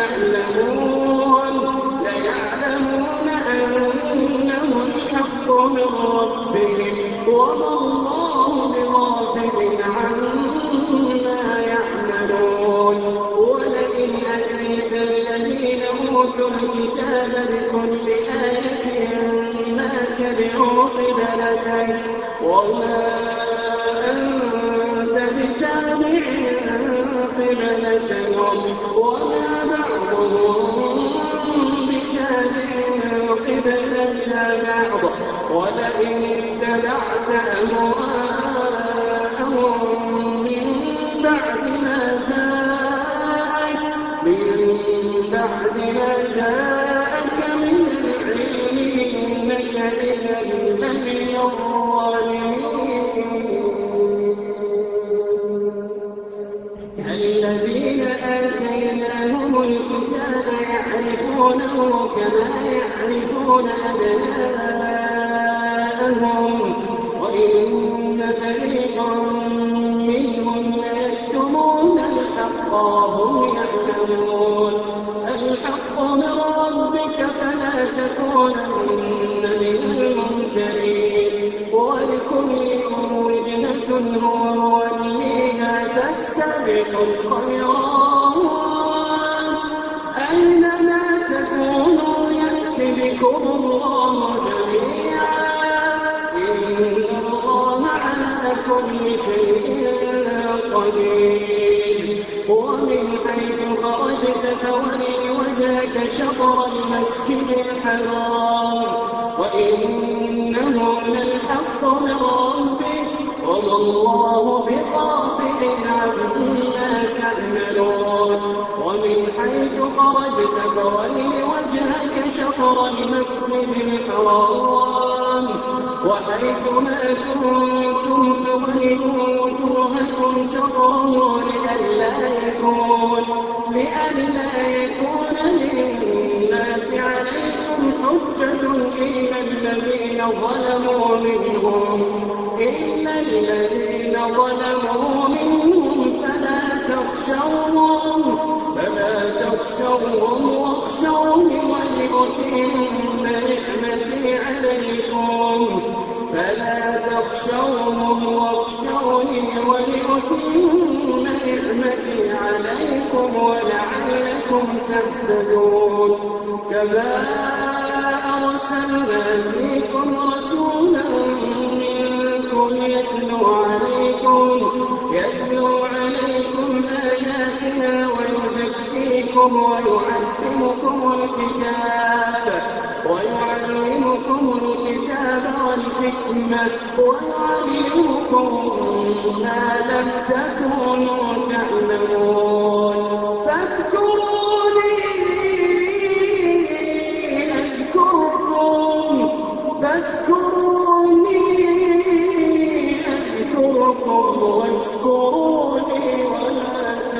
ليعلمون أنه الحق من ربهم وما الله بغافل عما يعملون ولئن أتيت الذين أوتوا الكتاب بكل آية ما وما أنت بتابع قبلتهم وما بعضهم بتابع قبلة بعض ولئن اتبعت أهواءهم من بعد ما جاءك من العلم إنك إذا لمن الظالمين. الذين آتيناهم الكتاب يعرفونه كما يعرفون أبناءهم وإن فريقا منهم ليكتمون الحق وهم يعلمون. الحق من ربك فلا تكونن من الممترين ولكل وجهة هو موليها فاستبقوا الخيرات أينما تكونوا يأت بكم الله جميعا إن الله على كل شيء قدير. ومن حيث خرجت فول وجهك شطر المسجد الحرام وإنه للحق من ربك وما الله بغافل عما تعملون. ومن حيث خرجت فول وجهك شطر المسجد الحرام وحيث ما كنتم فولوا وجوهكم شطره لئلا يكون للناس عليكم حجة إلا الذين ظلموا منهم فلا تخشوهم واخشوني ولأتم نعمتي عليكم ولعلكم تهتدون. كما أرسلنا فيكم رسولا منكم يتلو عليكم آياتنا ويزكيكم ويعلمكم الكتاب والحكمة ويعلمكم ما لم تكونوا تعلمون. فاذكروني أذكركم واشكروني ولا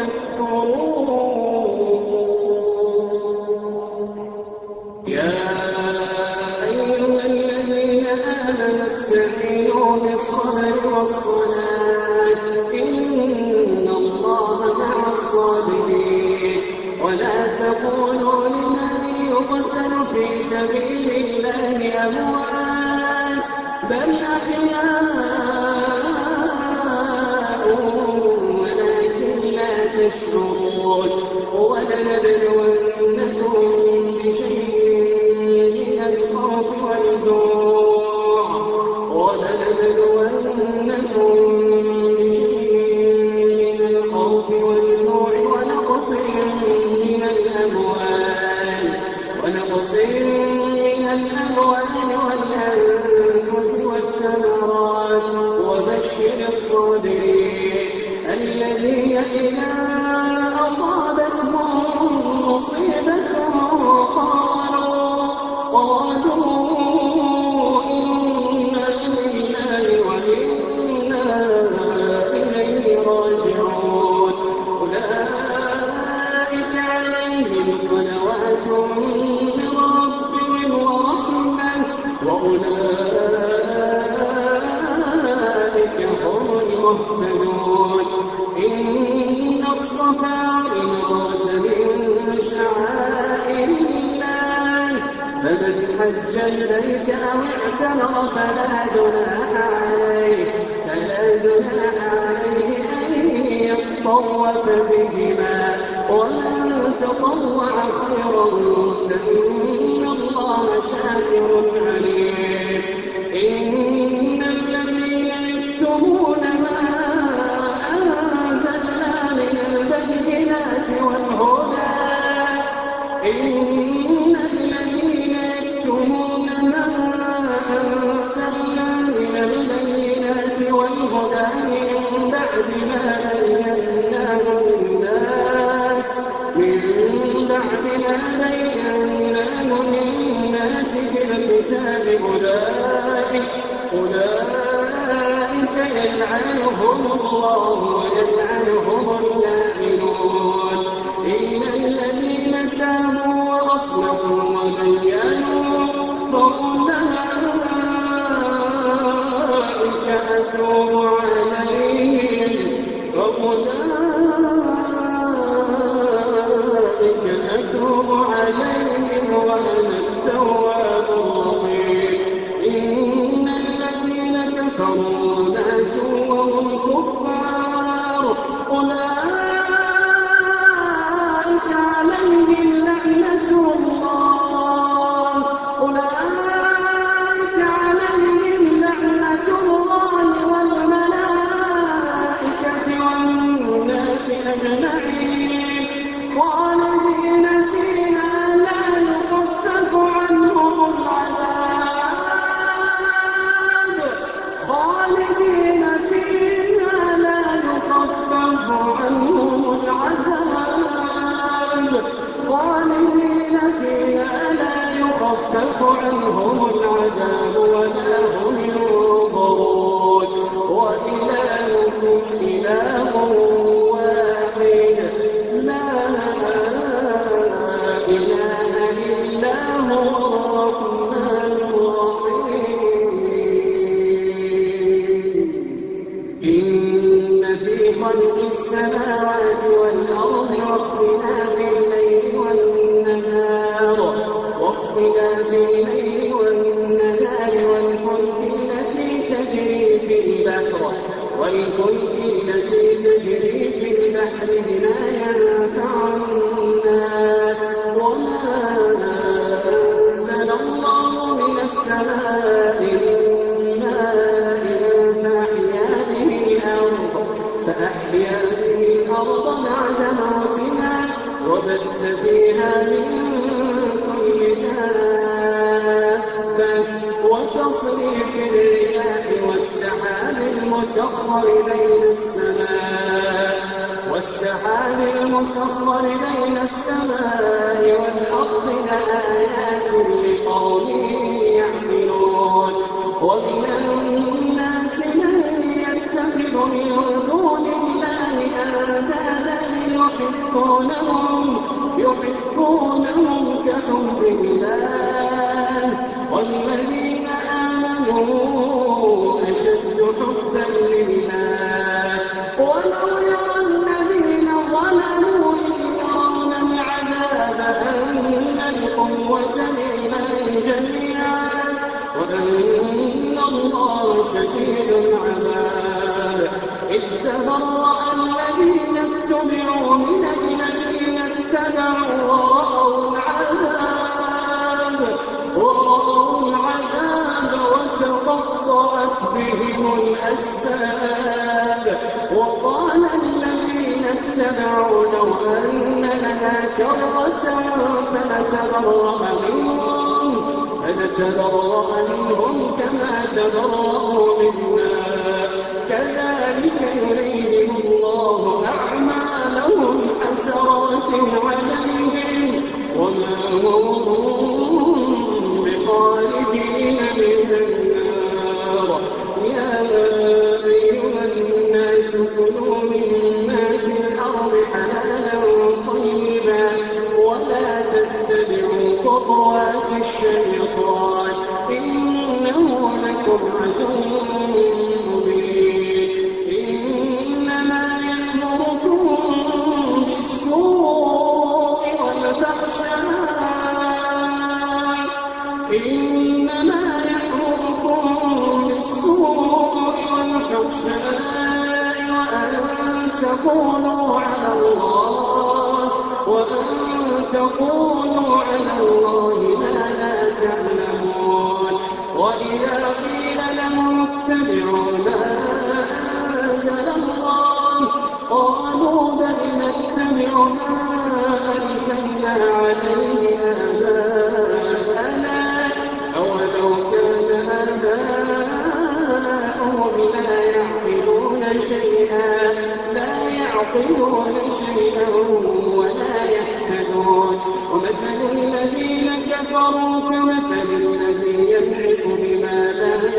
تكفرون. يا أيها الذين آمنوا استعينوا بالصبر والصلاة إن الله مع الصابرين. ولا تقولوا لمن يقتل في سبيل الله أموات بل أحياء ولكن لا تشعرون. ولنبلونكم بشيء من الخوف والجوع ونقص من الأموال والأنفس والثمرات وبشر الصابرين الذين إذا أصابتهم مصيبة قالوا إنا لله وإنا إليه راجعون. أولئك عليهم صلوات من ربهم ورحمة وأولئك هم المهتدون. إن الصفا والمروة من شعائر الله فمن حج البيت أو اعتمر فلا جناح عليه أن يطوف بهما ومن تطوع خيرا فإن الله شاكر عليم. إن الذين الكتاب أولئك يلعنهم الله ويلعنهم اللاعنون إلا الذين تابوا وأصلحوا وبينوا فأولئك أتوب عليهم وأنا التواب الرحيم إن الذين كفروا ماتوا وهم كفار أولئك عليهم لعنة الله والملائكة والناس أجمعين خالدين فيها لا يخفف عنهم العذاب خالدين فيها لا يخفف عنهم العذاب ولا هم ينظرون وإلهكم إله واحد لا إله إلا هو الرحمن الرحيم إن في خلق السماوات والأرض واختلاف الليل والنهار والفلك التي تجري في البحر بما ينفع الناس وما أنزل الله من السماء من ماء فأحيا به الأرض بعد موتها وبث فيها من كل دابة وتصريف الرياح والسحاب المسخر بين السماء والأرض لآيات لقوم يعقلون ومن الناس من يتخذ من دون الله أندادا يحبونهم كحب الله والذين آمنوا أشد حبا لله ولو يرى الذين ظلموا إذ يرون العذاب أن القوة لله جميعا وأن الله شديد العذاب إذ تبرأ الذين اتبعوا من الذين اتبعوا ورأوا العذاب وتقطعت بهم الأسباب وقال الذين اتبعوا لو أن لنا كرة فنتبرأ منهم كما تبرأوا منا كذلك يريهم الله أعمالهم حسرات عليهم وما هم بخارجين من النار يا أيها الناس كلوا مما في الأرض حلالا طيبا ولا تتبعوا خطوات الشيطان إنه لكم عدو مبين إنما يأمركم بالسوء والفحشاء وأن تقولوا على الله ما لا تعلمون وإذا قيل لهم اتبعوا ما أنزل الله قالوا بل نتبع ما ألفينا عليه آباءنا أولو كان آباؤهم لا يعقلون شيئا ولا يهتدون ومثل الذين كفروا كمثل الذي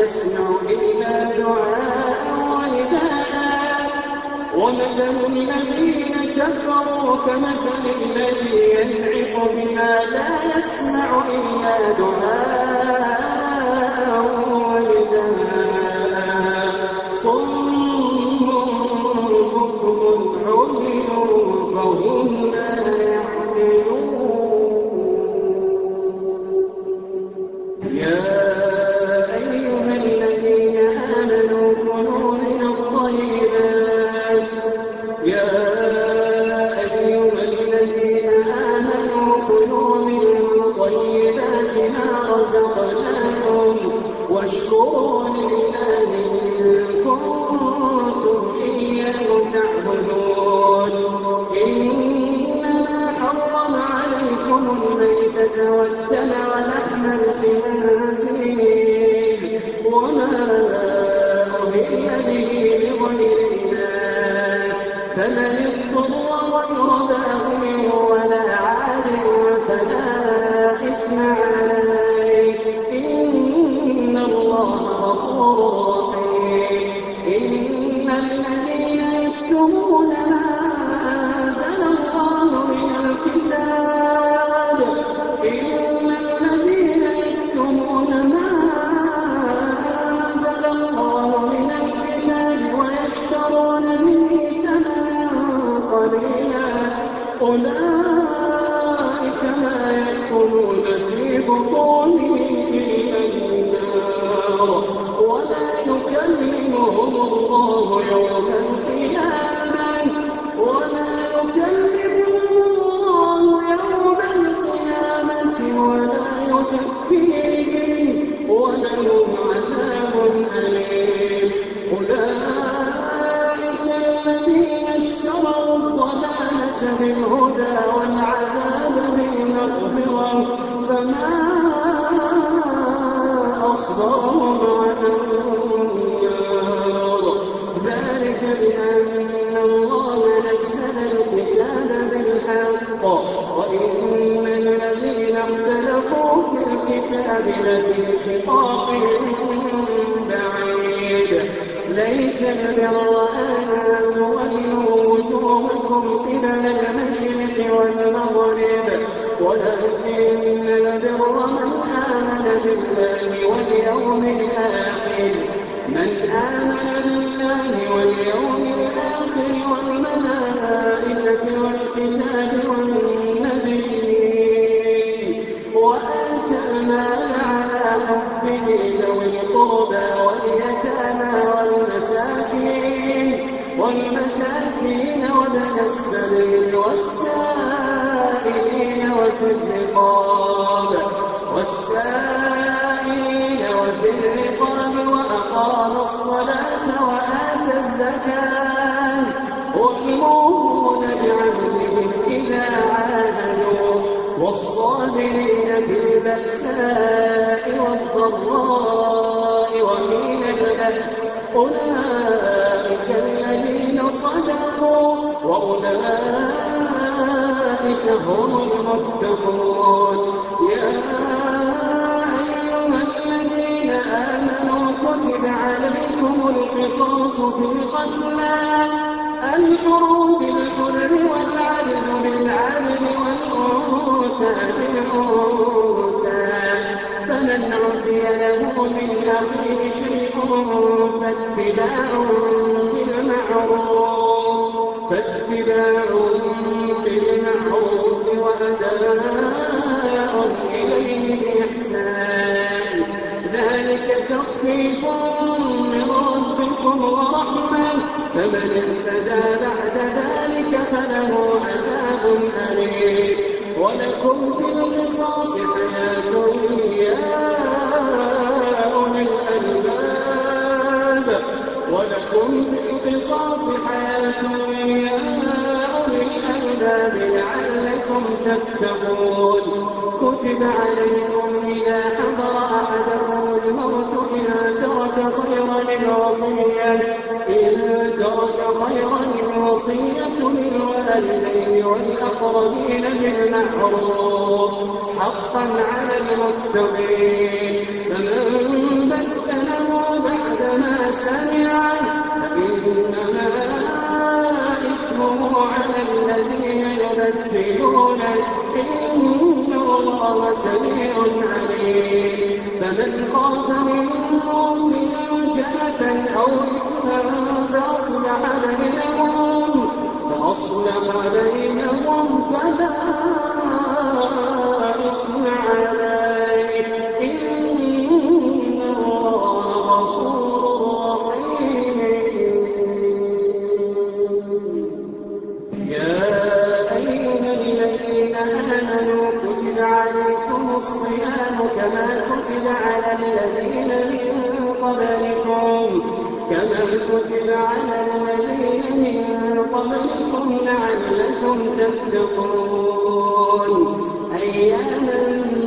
يسمع إلا دعاء ونداء ومثل الذين كفروا كمثل الذي ينعق بما لا يسمع إلا دعاء ونداء صم بكم عمي فهم لا يعقلون. يا أيها الذين آمنوا كلوا من الطيبات ما رزقناكم واشكروا لله إن كنتم إياه تعبدون. إنما حرم عليكم الميتة والدم ولحم الخنزير وما أهل به لغير الله فمن اضطر غير باغ ولا عاد فلا إثم عليه إن الله غفور رحيم. إن الذين يكتمون ما أنزل الله من الكتاب ويشترون به ثمنا قليلا أولئك ما يأكلون في بطونهم إلا النار ولا يكلمهم الله يوم القيامة ولا يزكيهم ولهم عذاب أليم. أولئك الذين اشتروا الضلالة بالهدى والعذاب بالمغفرة فما أصبرهم على النار ذلك بأن الله نزل الكتاب بالحق وإن الذين اختلفوا في الكتاب لفي شقاق بعيد. ليس البر أن تولوا وجوهكم قبل المشرق والمغرب ولكن البر من آمن بالله واليوم الآخر والملائكة والكتاب والنبيين وآتى المال على حبه ذوي القربى واليتامى والمساكين وابن السبيل والسائلين وفي الرقاب وأقام الصلاة وآتى الزكاة والموفون بعهدهم إذا عاهدوا والصابرين في البأساء والضراء وحين البأس أولئك الذين صدقوا وأولئك هم المتقون. يا أيها الذين آمنوا كتب عليكم القصاص في القتلى الحر بالحر والعبد بالعبد والأنثى بالأنثى فمن عفي له من أخيه شيء فاتباع بالمعروف وأداء إليه بإحسان ذلك تخفيف من ربكم ورحمة فمن اهتدى بعد ذلك فله عذاب أليم. ولكم في القصاص حياة يا أولي الألباب لعلكم تتقون. كتب عليكم إذا حضر أحدكم الموت إن ترك خيرا الوصية للوالدين والأقربين بالمعروف حقا على المتقين. فمن بدله بينهم فأصلح بينهم فلا إثم عليه إن الله غفور رحيم. يا أيها الذين آمنوا كتب عليكم الصيام كما كتب على الذين من قبلكم لعلكم تتقون أياما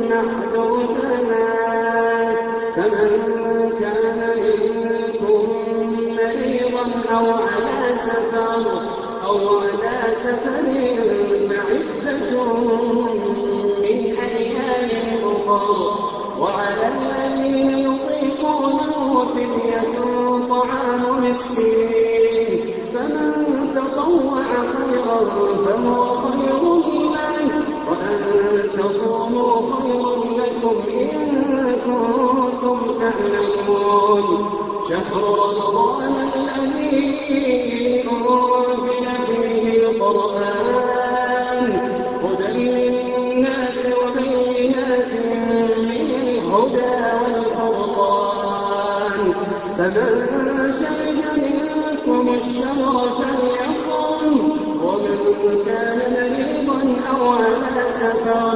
معدودات فمن كان منكم مريضا أو على سفر فعدة من أيام أخر وعلى الذين يطيقونه فدية طعام مسكين فمن تطوع خيرا فهو خير له وأن تصوموا خير لكم إن كنتم تعلمون. شهر رمضان الذي أنزل فيه القرآن هدى للناس وبينات من الهدى والفرقان فمن شهد منكم الشهر فليصم ومن كان مريضا أو على سفر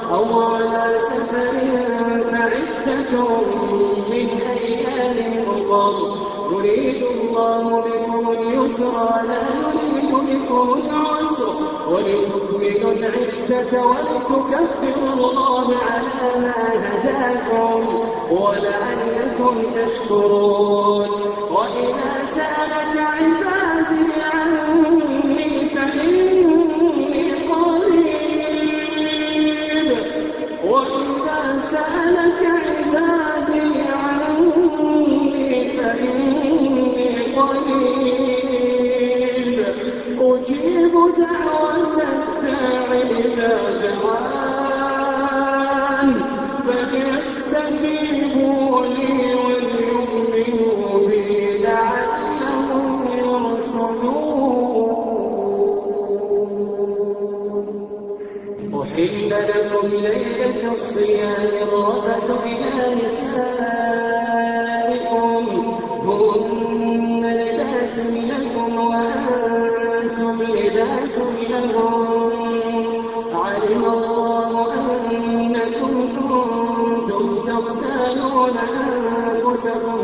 فعدة من أيام أخر يريد الله بكم اليسر ولا يريد بكم العسر ولتكملوا العدة ولتكبروا الله على ما هداكم ولعلكم تشكرون. وإذا سألك عبادي عني فإني قريب وإذا سألك عبادي عني فإني قريب أجيب دعوة الداع إذا دعان فليستجيبوا لي وليؤمنوا بي لعلهم يرشدون. أحل لكم ليلة الصيام الرفث إلى نسائكم هن لباس لكم وأنتم لباس لهم علم الله أنكم كنتم تختانون أنفسكم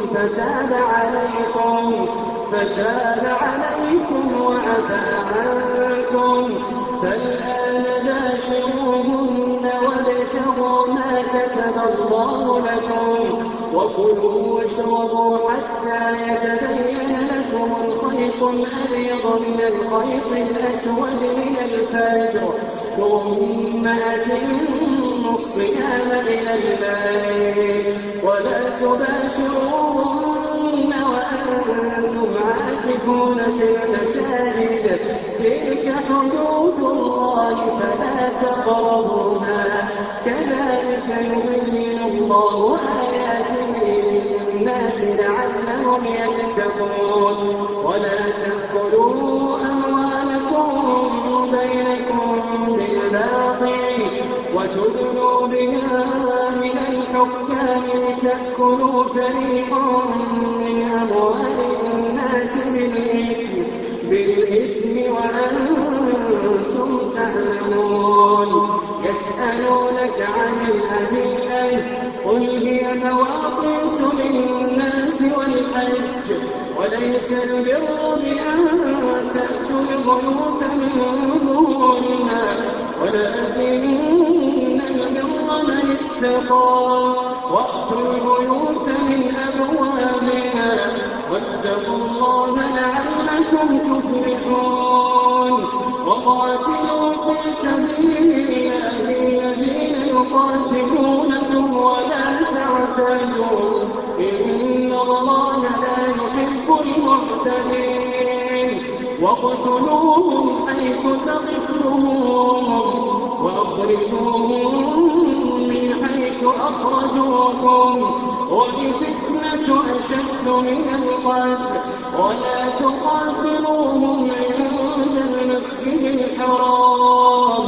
فتاب عليكم وعفى عنكم فالآن باشروهن وابتغوا ما كتب الله لكم وكلوا واشربوا حتى يتبين لكم الخيط الأبيض من الخيط الأسود من الفجر ثم أتموا الصيام إلى الليل ولا تباشروهن وأنتم عاكفون في المساجد تلك حدود الله فلا تقربوها كذلك يبين الله آياته للناس لعلهم يتقون. ولا تأكلوا أموالكم بينكم بالباطل وتدلوا بها إلى الحكام لتأكلوا فريقا من أموال الناس بالإثم وأنتم تعلمون. يسألونك عن الأهلة قل هي مواقيت للناس والحج وليس البر بأن تأتوا البيوت من ظهورها ولكن البر من اتقى وأتوا البيوت من أبوابها واتقوا الله لعلكم تفلحون. وقاتلوا في سبيل الله الذين يقاتلونكم ولا تعتدوا إن الله لا يحب المعتدين. واقتلوهم حيث ثقفتموهم وأخرجوهم من حيث أخرجوكم والفتنة أشد من القتل ولا تقاتلوهم عند المسجد الحرام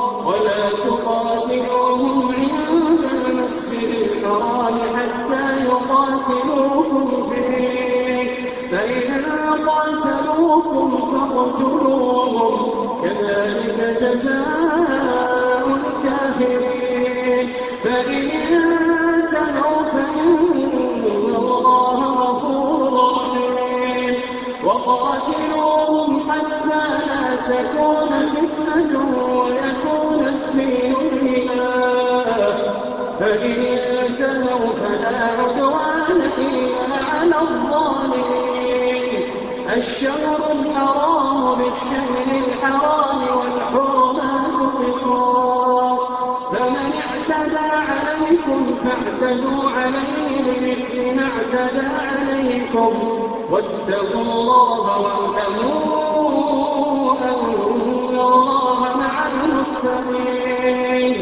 حتى يقاتلوكم فيه فإن قاتلوكم فاقتلوهم كذلك جزاء الكافرين فإن انتهوا فإن الله غفور رحيم وقاتلوهم حتى لا تكون فتنة ويكون الدين لله فإن انتهوا فلا عدوان إلا على الظالمين الشهر الحرام بالشهر الحرام والحرمات قصاص فمن اعتدى عليكم فاعتدوا عليه بمثل ما اعتدى عليكم واتقوا الله واعلموا أن الله مع المتقين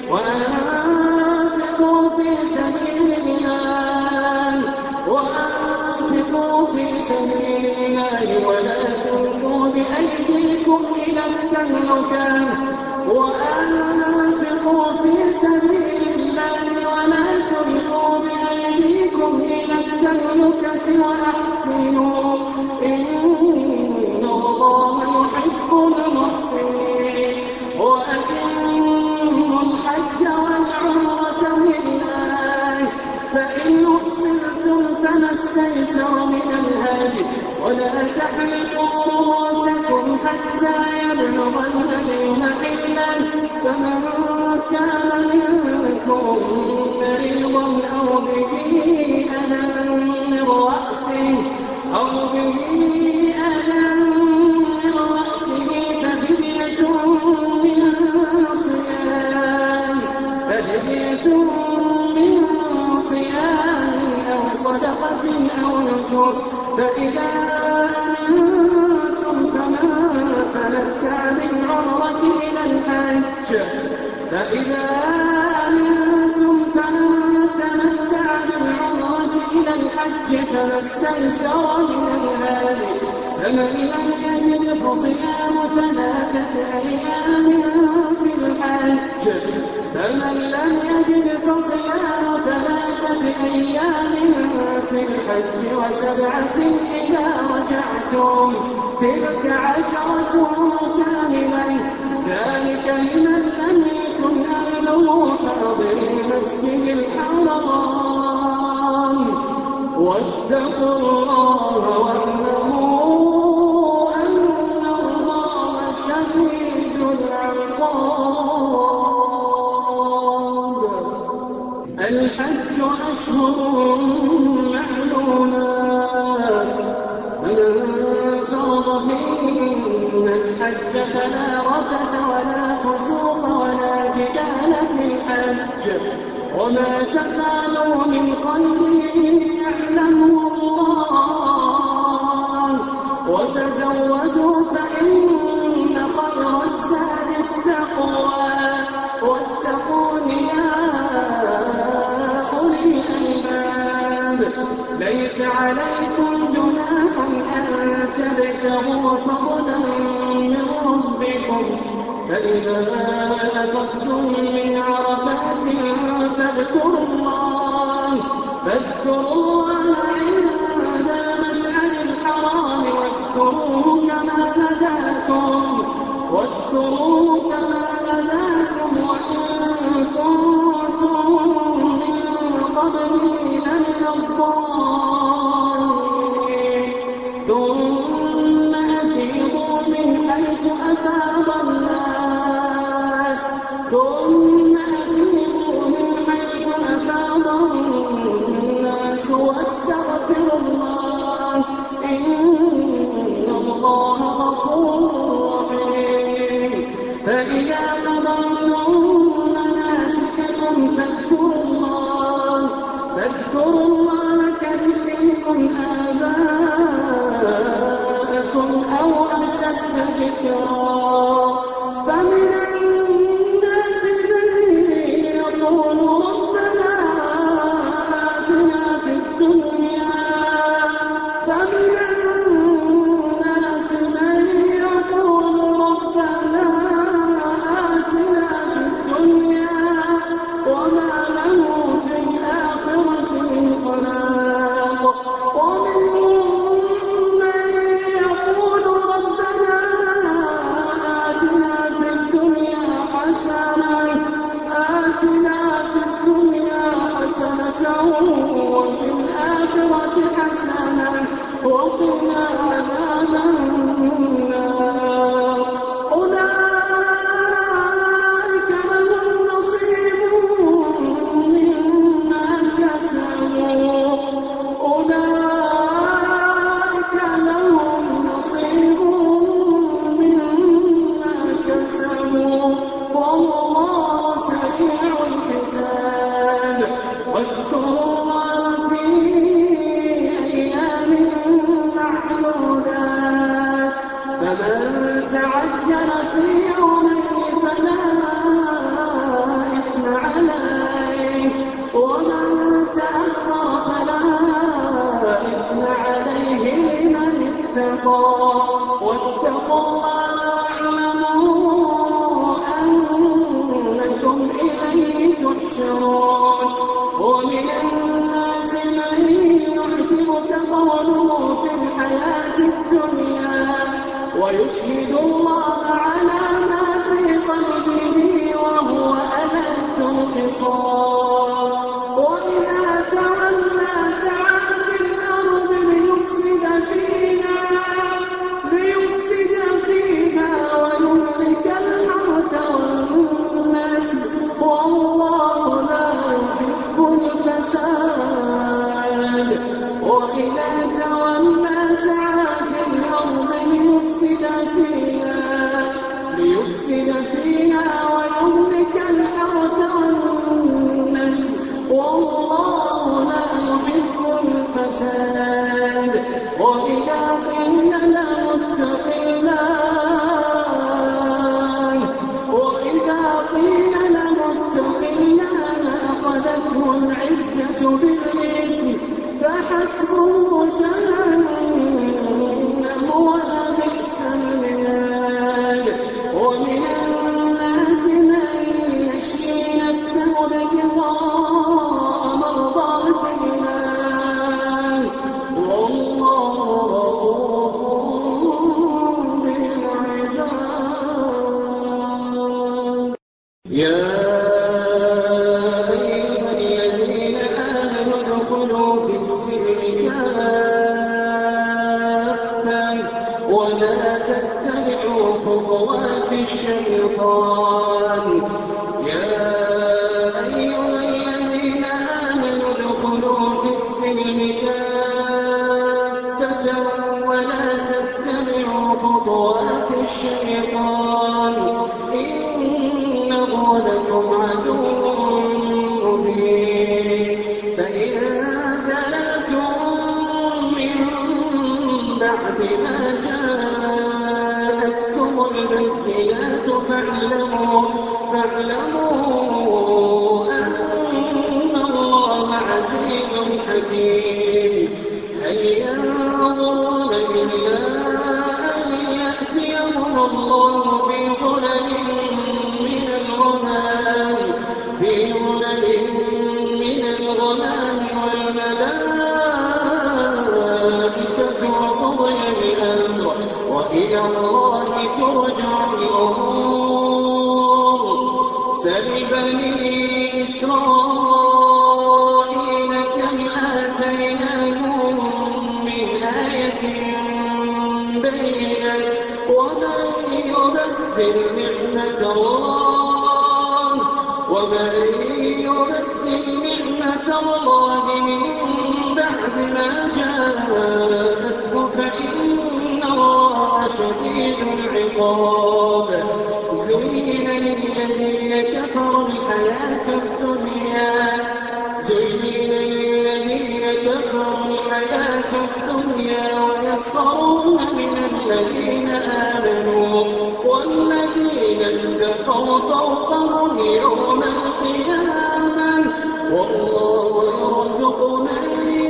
وأنفقوا في سبيل الله ولا تلقوا بأيديكم إلى التهلكة وأنفقوا في سبيل الله ولا تلقوا بأيديكم إلى التهلكة وأحسنوا إن الله يحب المحسنين وأتموا الحج والعمرة لله فإن أحصرتم فما استيسر من الهدي ولا تحلقوا رؤوسكم حتى يبلغ الهدي محله فمن كان منكم مريضا أو به أذى من رأسه ففدية من صيام أو صدقة أو نسك فإذا أمنتم فمن تمتع بالعمرة إلى الحج فما استيسر من الهدي فمن لم يجد فصيام 3 أيام في الحج و7 إذا رجعتم تلك 10 كاملة ذلك لمن لم يكن أهله حاضر المسجد الحرام واتقوا الله واعلموا أن الله شديد العقاب الحج أشهر معلومات فمن فرض فيهن الحج فلا رفث ولا فسوق ولا جدال في الحج وما تفعلوا من خير يعلمه الله وتزودوا فإن خير الزاد التقوى واتقون يا أولي الألباب ليس عليكم جناح أن تبتغوا فضلا من ربكم فإذا أفضتم من عرفات فاذكروا الله عند المشعر الحرام واذكروه كما هداكم وإن كنتم من قبله لمن الضالين ثم أفيضوا من حيث أفاض الناس واستغفروا الله إن الله غفور رحيم فإذا قضيتم مناسككم فاذكروا الله كذكركم آباءكم أو أشد ذكرا فمن الناس من يقول ربنا آتنا حسنة وقنا عذاب النار أولئك لهم نصيب مما كسبوا أولئك لهم نصيب مما كسبوا والله سريع الحساب واذكروا الله في أيام معدودات فمن تعجل في يومين فلا إثم عليه ومن تأخر فلا إثم عليه لمن اتقى واتقوا الله واعلموا أنكم إليه تحشرون ومن الناس من يعجبك قوله في الحياة الدنيا ويشهد الله على ما في قلبه وهو ألد الخصام وإذا تولى سعى في الأرض ليفسد فيها ويهلك الحرث والنسل والله لا يحب الفساد وإذا تولى سعى في الأرض ليفسد فيها ويهلك الحرث والنسل والله لا يحب الفساد وإذا قيل له اتق الله أخذته العزة بالإثم فحسبه جهنم ولبئس المهاد ومن الناس من يشري نفسه ابتغاء مرضات الله والله رؤوف بالعباد يا أيها الذين آمنوا ادخلوا في السلم كافة ولا تتبعوا خطوات الشيطان يا أيها الذين آمنوا ادخلوا في السلم كافة ولا تتبعوا خطوات الشيطان إنه لكم عدو مبين فإن زللتم من بعد ما جاءتكم البينات فاعلموا أن الله عزيز حكيم هل ينظرون إلا أن يأتيهم الله في ظلل من الغمام والملائكة وقضي الأمر وإلى الله ترجع الأمور سل بني إسرائيل كم آتيناهم من آية بينة ومن يبدل نعمة الله من بعد ما جاءته فإن الله شديد العقاب زين للذين كفروا الحياة الدنيا ويسخرون من الذين آمنوا والذين اتقوا فوقهم يوم القيامة والله يرزق من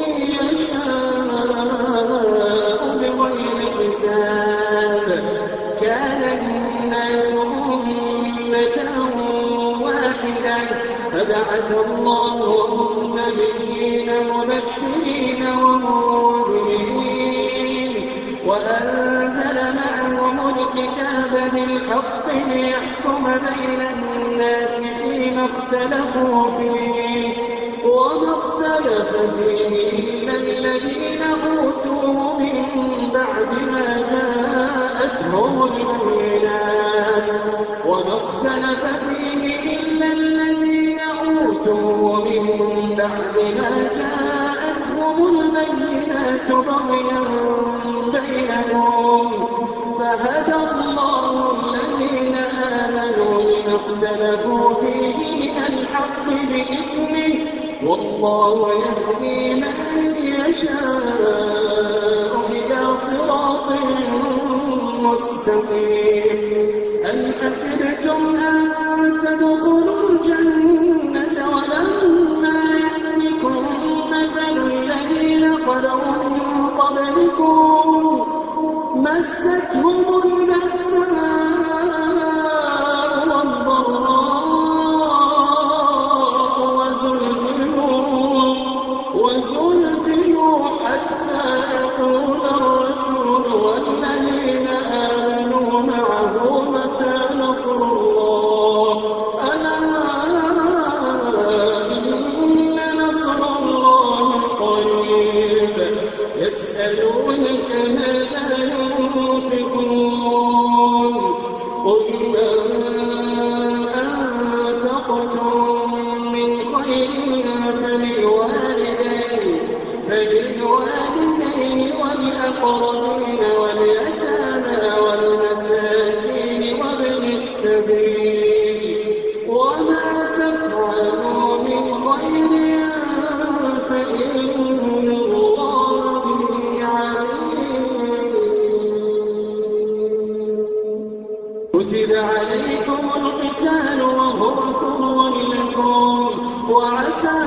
يشاء بغير حساب كان الناس أمة واحدة فبعث الله النبيين مبشرين ومنذرين وأنزل معهم الكتاب بالحق ليحكم بين الناس فيما اختلفوا فيه وما اختلف فيه إلا الذين جاءتهم البينات وما اختلف فيه إلا الذين أوتوا من بعد ما جاءتهم البينات بغيا بينهم فهدى الله الذين آمنوا لما اختلفوا فيه من الحق بإذنه والله يهدي من يشاء إلى صراط مستقيم. أم حسبتم أن تدخلوا الجنة ولما يأتكم مثل الذين خلوا من قبلكم مستهم البأساء وزلزلوا حتى يقول الرسول والذين آمنوا معه متى نصر الله ألا إن نصر الله قريب. يسألونك ماذا ينفقون قل ما أنفقتم من خير فللوالدين والأقربين واليتامى والمساكين وابن السبيل وما تفعلوا من خير فإن الله به عليم. كتب عليكم القتال وهو كره لكم وعسى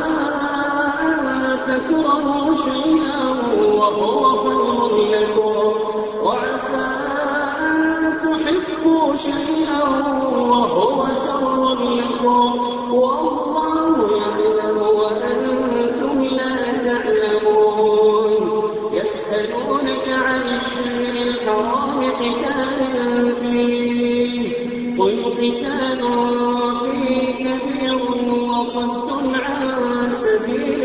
تكرهوا شيئا وهو خير لكم وعسى أن تحبوا شيئا وهو شر لكم والله يعلم وأنتم لا تعلمون. يسألونك عن الشهر الحرام قتال فيه قل قتال فيه كبير وصد عن سبيل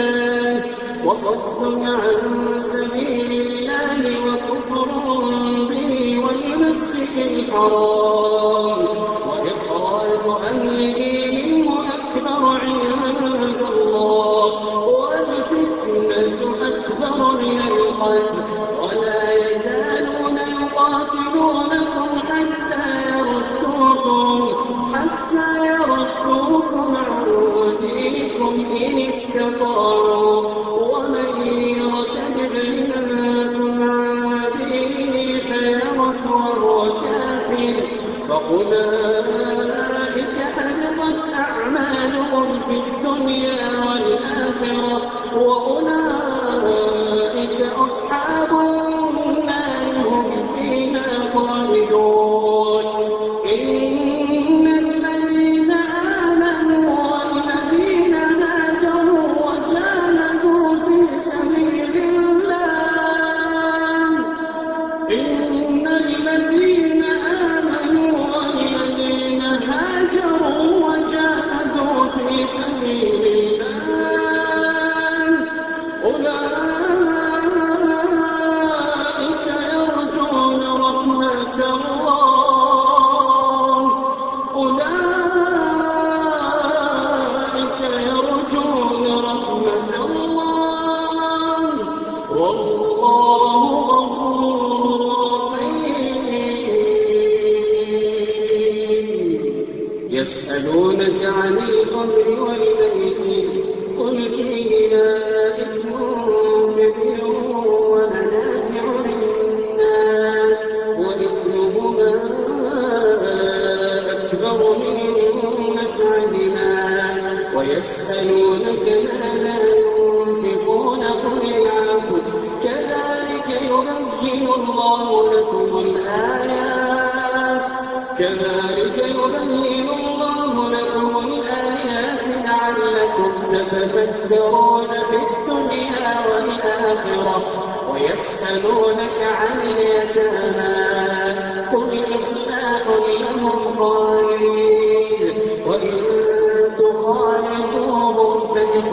الله وكفر به والمسجد الحرام وإخراج أهله منه أكبر عند الله والفتنة أكبر من القتل ولا يزالون يقاتلونكم حتى يردوكم عن دينكم إن استطاعوا ومن يرتد منكم عن دينه فيمت وهو كافر فأولئك حبطت أعمالهم في الدنيا والآخرة وأولئك أصحاب النار هم فيها خالدون. إن الذين آمنوا والذين هاجروا وجاهدوا في سبيل الله أولئك يرجون رحمة الله والله غفور رحيم. يسألونك عن الخمر والميسر قل فيهما إثم كبير ومنافع للناس وإثمهما أكبر من نفعهما ويسألونك ماذا ينفقون قل العفو كذلك يبين الله لكم الآيات لعلكم تتفكرون في الدنيا والآخرة. ويسألونك عن اليتامى قل إصلاح لهم خير وإن تخالطوهم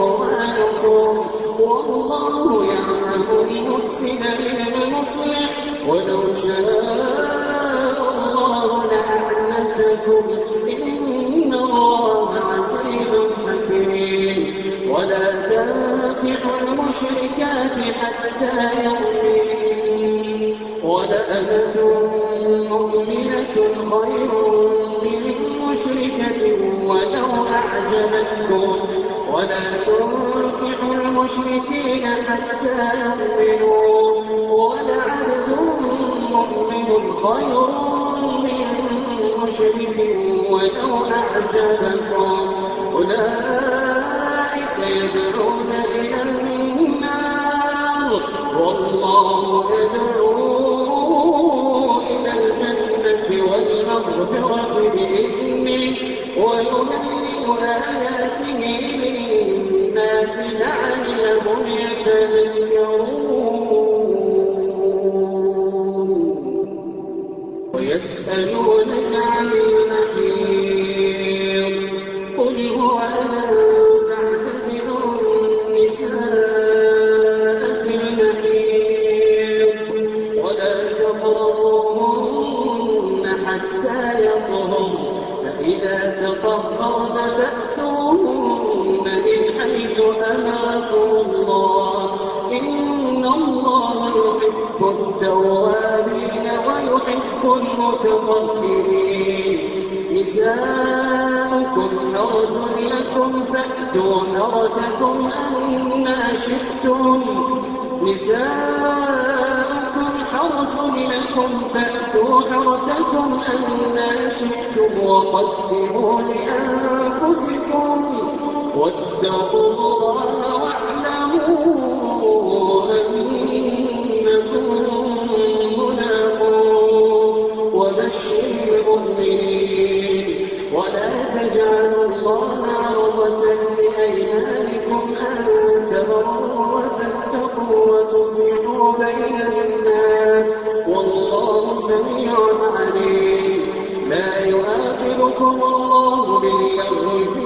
فإخوانكم والله يعلم المفسد من المصلح ولو شاء الله لأعنتكم إن الله عزيز حكيم ولا تنكحوا المشركات حتى يؤمنوا ولأمة مؤمنة خير من مشركة ولو أعجبتكم ولا تنكحوا المشركين حتى يؤمنوا ولعبد مؤمن خير من مشرك ولو أعجبكم أولئك يدعون إلى النار والله يدعو إلى الجنة والمغفرة بإذنه ويبين آياته للناس لعلهم يتذكرون ويسألونك عن المحيض قل هو أذى فاعتزلوا النساء في المحيض ولا تقربوهن حتى يطهرن فإذا تطهرن فأتوهن من حيث أمركم الله إن الله يحب التوابين ويحب المتطهرين نساؤكم حرث لكم فأتوا حرثكم أنى شئتم نساؤكم حرث لكم فأتوا حرثكم أنى شئتم وقدموا لأنفسكم واتقوا الله واعلموا أنكم ملاقوه وبشر المؤمنين ولا تجعلوا الله عرضة لأيمانكم أن تبروا وتتقوا وتصلحوا بين الناس والله سميع عليم لا يؤاخذكم الله باللغو في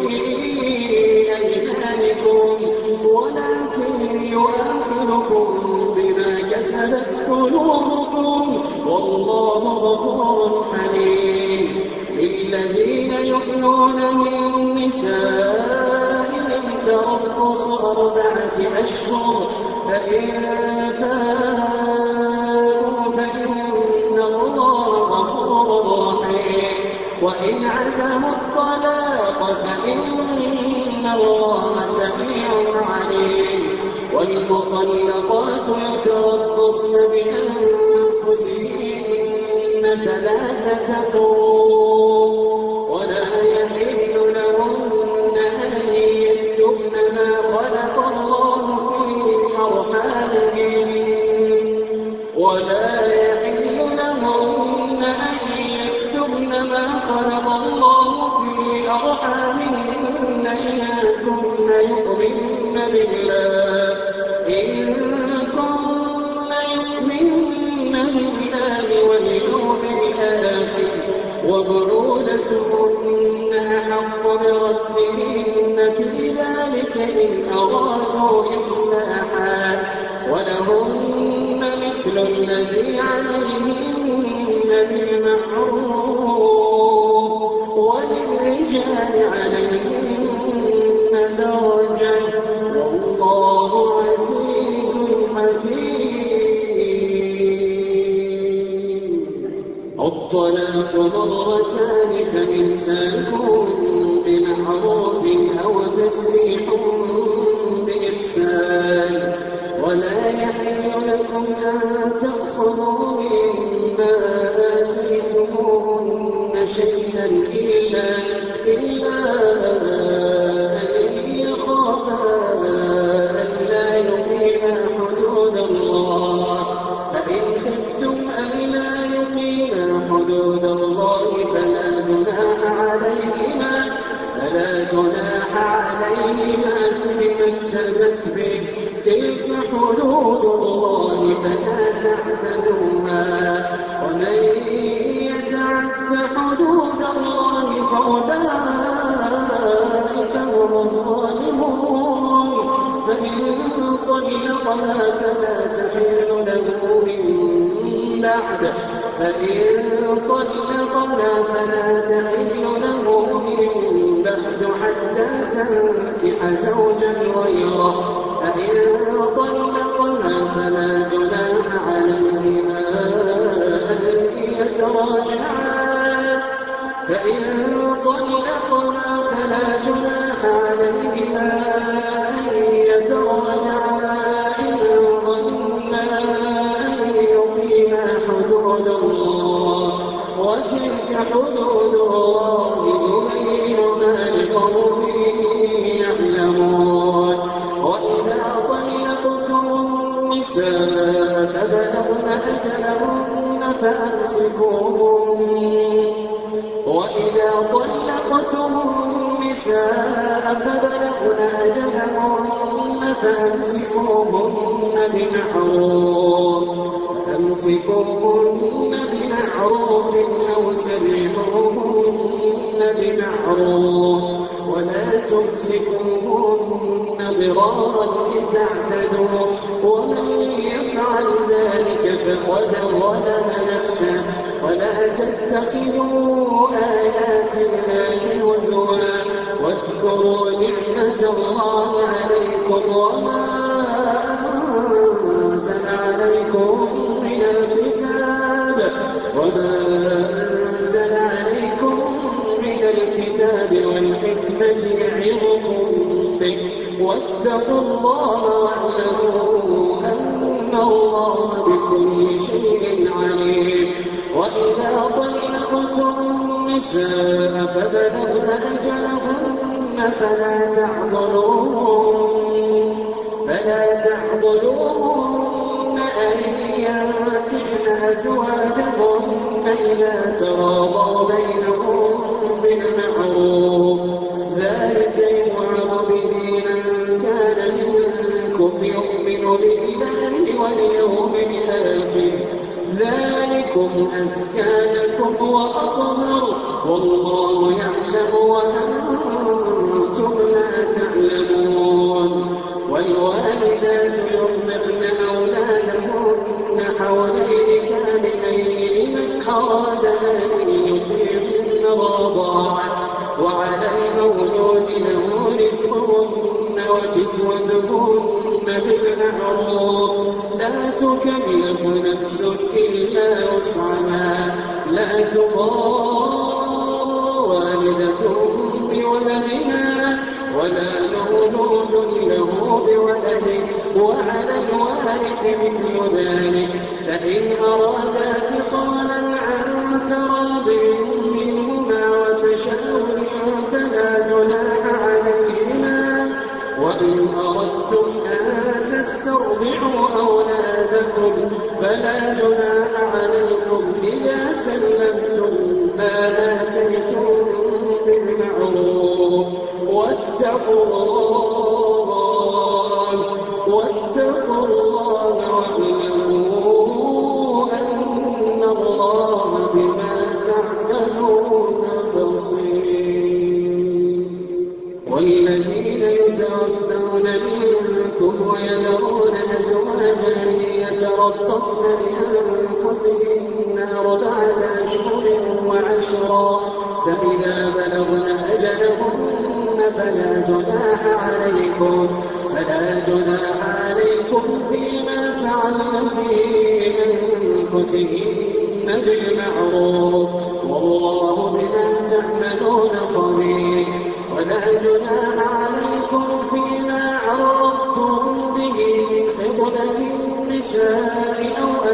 أيمانكم ولكن يؤاخذكم بما كسبت قلوبكم والله غفور حليم للذين يؤلون من نسائهم تربص 4 أشهر فإن فاءوا فإن الله غفور رحيم وإن عزموا الطلاق فإن الله سميع عليم والمطلقات يتربصن بأنفسهن 3 قروء ولا يحل لهن أن يكتمن ما خلق الله في أرحامهن ولا يحل لهن أن يكتمن ما خلق الله في أرحامهن إن كن يؤمن بالله واليوم الآخر وبعولتهن أحق بردهن في ذلك إن أرادوا إصلاحا ولهن مثل الذي عليهن بالمعروف وللرجال عليهن درجة والله عزيز حكيم الطلاق 2 فإمساكم بمعروف أو تسريح بإحسان ولا يحل لكم أن تأخذوا مما آتيتموهن شيئا إلا أن يخافا ألا يقيما حدود الله فإن خفتم ألا يقيما حدود الله فلا جناح عليهما فيما افتدت به تلك حدود الله فلا تعتدوها ومن يتعد حدود الله فأولئك هم الظالمون فإن طلقها فلا تحل له من بعد فإن طلقنا فلا تحل له من بعد حتى تنكح زوجا غيره فإن طلقنا فلا جناح عليهما أن يتراجعا إن ظنا أن يقيما حدود الله وتلك حدود الله يبينها لقوم يعلمون وإذا طلقتم النساء فبلغن أجلهن فأمسكوهن بمعروف أو سرحوهن بمعروف ولا تمسكوهن ضرارا لتعتدوا ومن يفعل ذلك فقد ظلم نفسه ولا تتخذوا آيات الله هزوا واذكروا نعمة الله عليكم وما أنزل عليكم من الكتاب والحكمة يعظكم به واتقوا الله واعلموا أن الله بكل شيء عليم وإذا طلقتم النساء فبلغن أجلهن فلا تعضلوهن أن ينكحن أزواجهن إذا تراضوا بينهم بالمعروف ذلك يوعظ به من كان منكم يؤمن بالله واليوم الآخر ذلكم أزكى لكم وأطهر والله يعلم وأنتم لا تعلمون والوالدات يرضعن أولادهن حولين كاملين لمن أراد أن يتم الرضاعة وعلى المولود له رزقهن وكسوتهن بالمعروف لا تكلف نفس إلا وسعها لا تضار والدة بولدها ولا مولود له بولده وعلى الوارث مثل ذلك فإن أرادا فصالا عن تراض منهما وتشاور فلا جناح عليهما وإن أردتم أن تسترضعوا أولادكم فلا جناح عليكم إذا سلمتم ما آتيتم بالمعروف واتقوا الله واعلموا أن الله بما تعملون بصير والذين يتوفون منكم ويذرون أزواجا يتربصن بأنفسهن 4 أشهر وعشرا فإذا بلغن أجلهن فلا جناح عليكم فيما فعلن في أنفسهن بالمعروف والله بما تعملون خبير ولا جناح عليكم فيما عرضتم به من خطبة النساء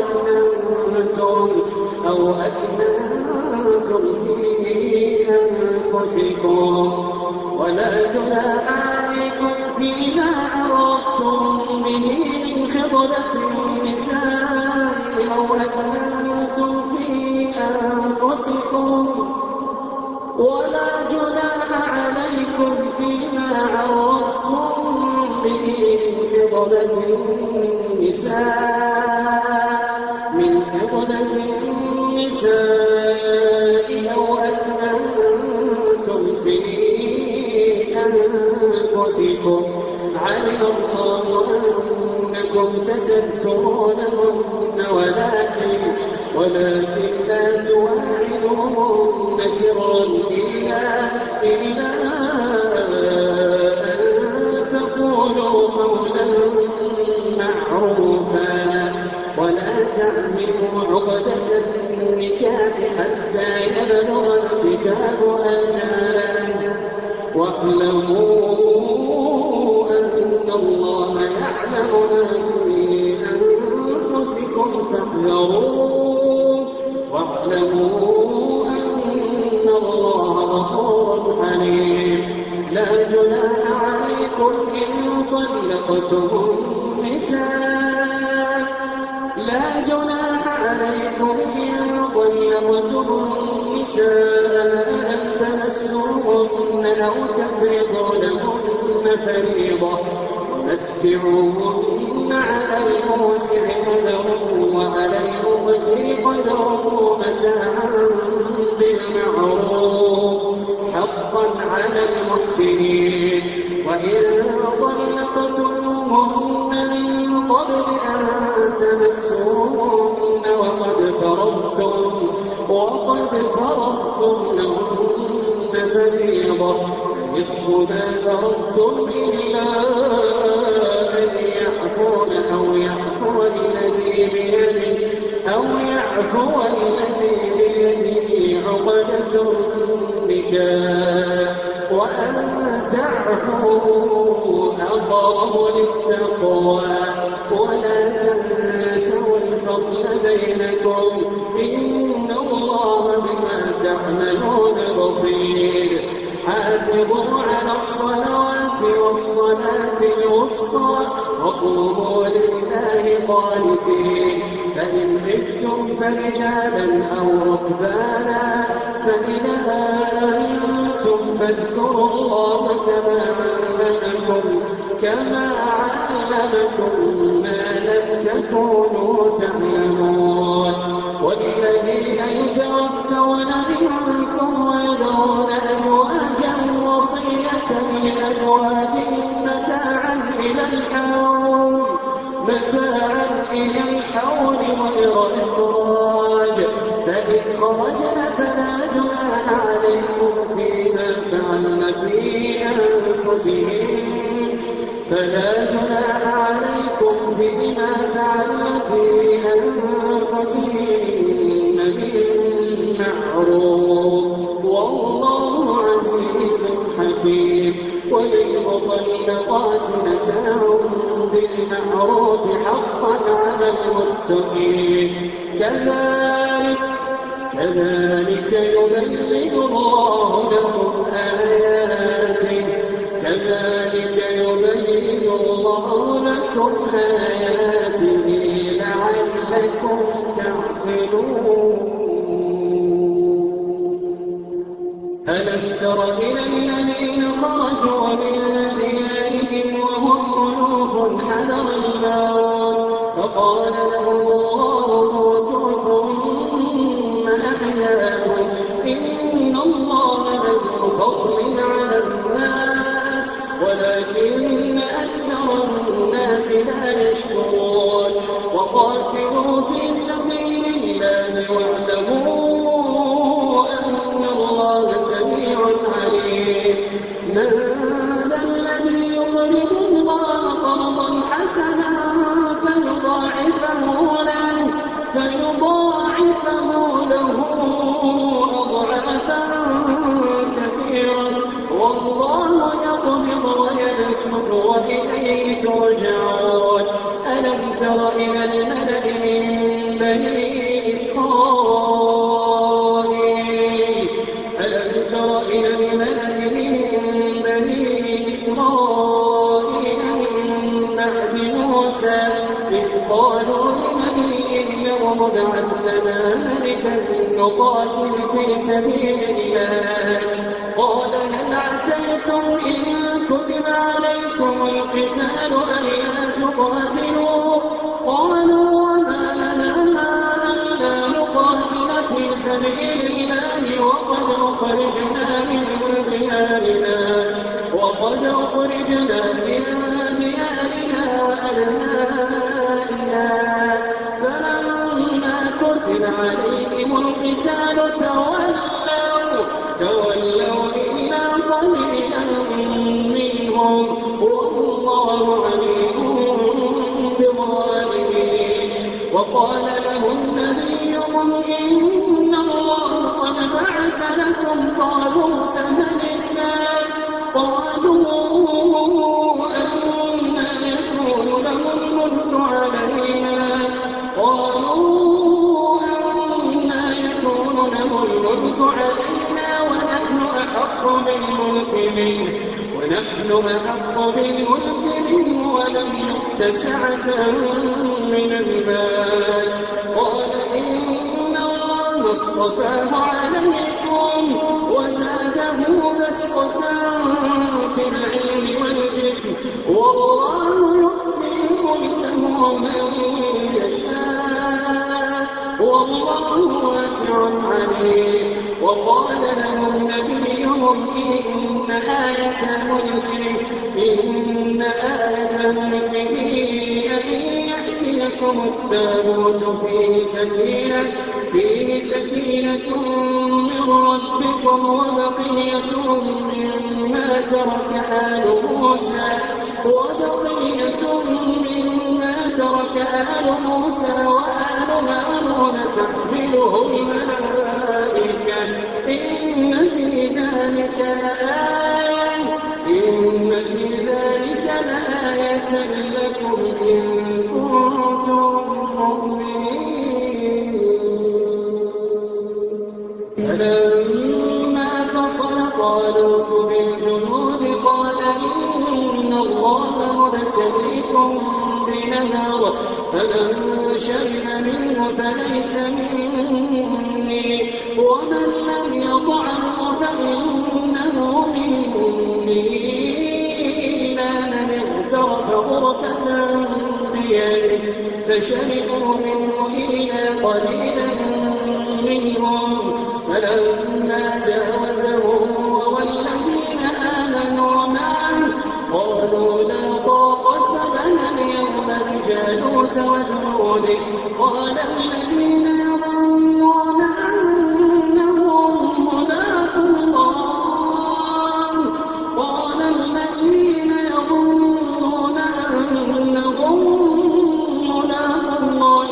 أو أكننتم في أنفسكم ولا جناح عليكم فيما عرضتم به من خطبة النساء أو أكننتم في أنفسكم ولا جناح عليكم فيما عرضتم به من خطبة النساء أو أكننتم في أنفسكم علم الله أنكم ستذكرونهن ولكن لا تواعدوهن سرا إلا أن تقولوا قولا معروفا ولا تعزموا عقدة النكاح حتى يبلغ الكتاب أجله واعلموا أن الله يعلم ما في أنفسكم فاحذروه واعلموا أن الله غفور حليم. لا جناح عليكم إن طلقتم النساء أن تمسوهن أو تفرضوا لهن فريضة ومتعوهن على الموسع قدره وعلى المقتر قدره متاعا بالمعروف حقا على المحسنين. وإن طلقتموهن من قبل أن تمسوهن وقد فرضتم لهن فريضة نصف ما فرضتم إلا أن يعفون أو يعفو الذي بيده عقدة النكاح وأن تعفوا أقرب للتقوى ولا تنسوا الفضل بينكم إن الله بما تعملون بصير. حافظوا على الصلوات والصلاة الوسطى وقوموا لله قانتين. فإن خفتم فرجالا أو ركبانا فإذا أمنتم فاذكروا الله كما علمكم ما لم تكونوا تعلمون. والذين يتوفون منكم ويذرون أزواجا وصية لأزواجهم متاعا إلى الحول غير إخراج فإن خرجن فلا جناح عليكم فيما فعلن في أنفسهن بالمعروف والله عزيز حكيم. وللمطلقات متاع بالمعروف حقا على المتقين. كذلك يبين الله لكم آياته لعلكم تعقلون. ألم تر إلى الذين خرجوا من ديارهم وهم ألوف حذر الموت فقال لهم الله موتوا ثم أحياهم إن الله لذو فضل على الناس ولكن أكثر الناس لا يشكرون. وقاتلوا في سبيل الله واعلموا أن الله سميع عليم. من ذا الذي يقرض الله قرضا حسنا فيضاعفه له أضعافا كثيرا والله يقبض ويبسط وإليه ترجعون. ألم تر إلى الملأ من بني إسرائيل من بعد موسى إذ قالوا لنبي له ابعث لنا ملكا نقاتل في سبيل الله قال هل عسيتم إن كتب عليكم القتال ألا تقاتلوا قالوا وما لنا ألا نقاتل في سبيل الله وقد أخرجنا من ديارنا وأبنائنا كتب عليهم القتال تولوا إلا قليلا منهم والله عليم بالظالمين. وقال لهم نبيهم إن الله قد بعث لكم طالوت ملكا قالوا أنا يكون له الملك علينا ونحن أحق بالملك منه ولم يؤت سعة من المال. قال إن الله اصطفاه عليكم وزاده بسطة في العلم والجسم والله يؤتي ملكه من يشاء والله واسع عليم. وقال لهم نبيهم إن آية ملكه أن يأتيكم التابوت فيه سكينة من ربكم وبقية مما ترك آل موسى وآل هارون تحمله الملائكة إن في ذلك لآية لكم إن كنتم مؤمنين. فلما فصل طالوت بالجنود قال إن الله مبتليكم بنهر فمن شرب منه فليس مني ومن لم يطعمه فإنه مني إلا من اغترف غرفة بيده فشربوا منه إلا قليلا منهم. فلما جاوزه والذين آمنوا معه قالوا لا طاقة لنا اليوم بجالوت وجنوده. قال الذين يظنون أنهم ملاقو الله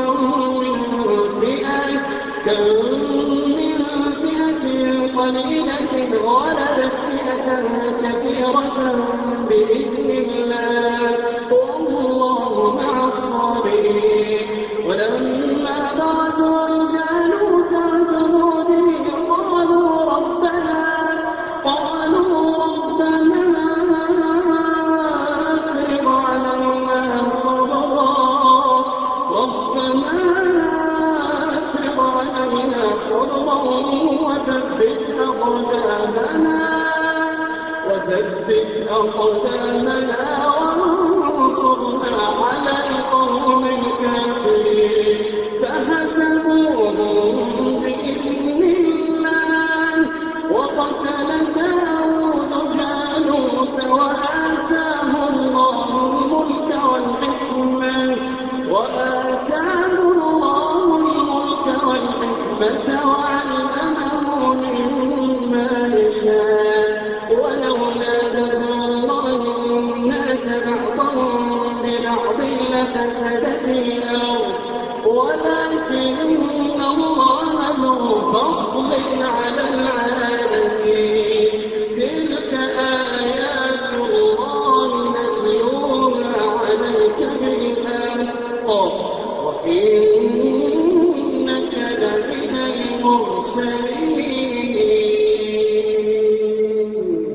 كم من فئة قليلة غلبت فئة كثيرة بإذن الله والله مع الصابرين. ولما برزوا لجالوت وجنوده قالوا ربنا أفرغ علينا صبرا وثبت أقدامنا وانصرنا على القوم الكافرين. فحسبوهم بإذن الله وقتل داود جالوت وآتاه الله الملك والحكمة وعلمه مما يشاء. ولولا دفع الله الناس بعضهم ببعض لفسدت الأرض ولكن الله ذو فضل على العالمين. تلك آيات الله نتلوها عليك بالحق وإنك لمن المرسلين.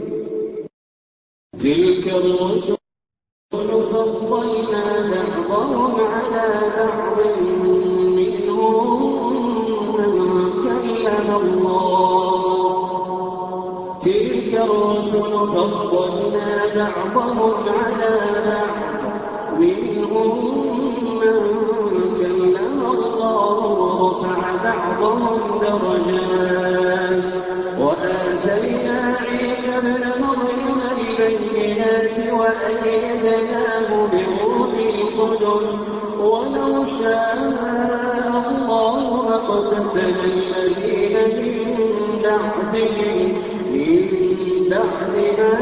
تلك الرسل فضلنا بعضهم على بعض منهم من كلم الله. تلك الرسل فضلنا بعضهم على بعض منهم من كلم الله ورفع بعضهم درجات. وآتينا عيسى ابن مريم البينات وأيدناه بروح القدس ولو شاء الله واقتتل الذين من بعدهم من بعد ما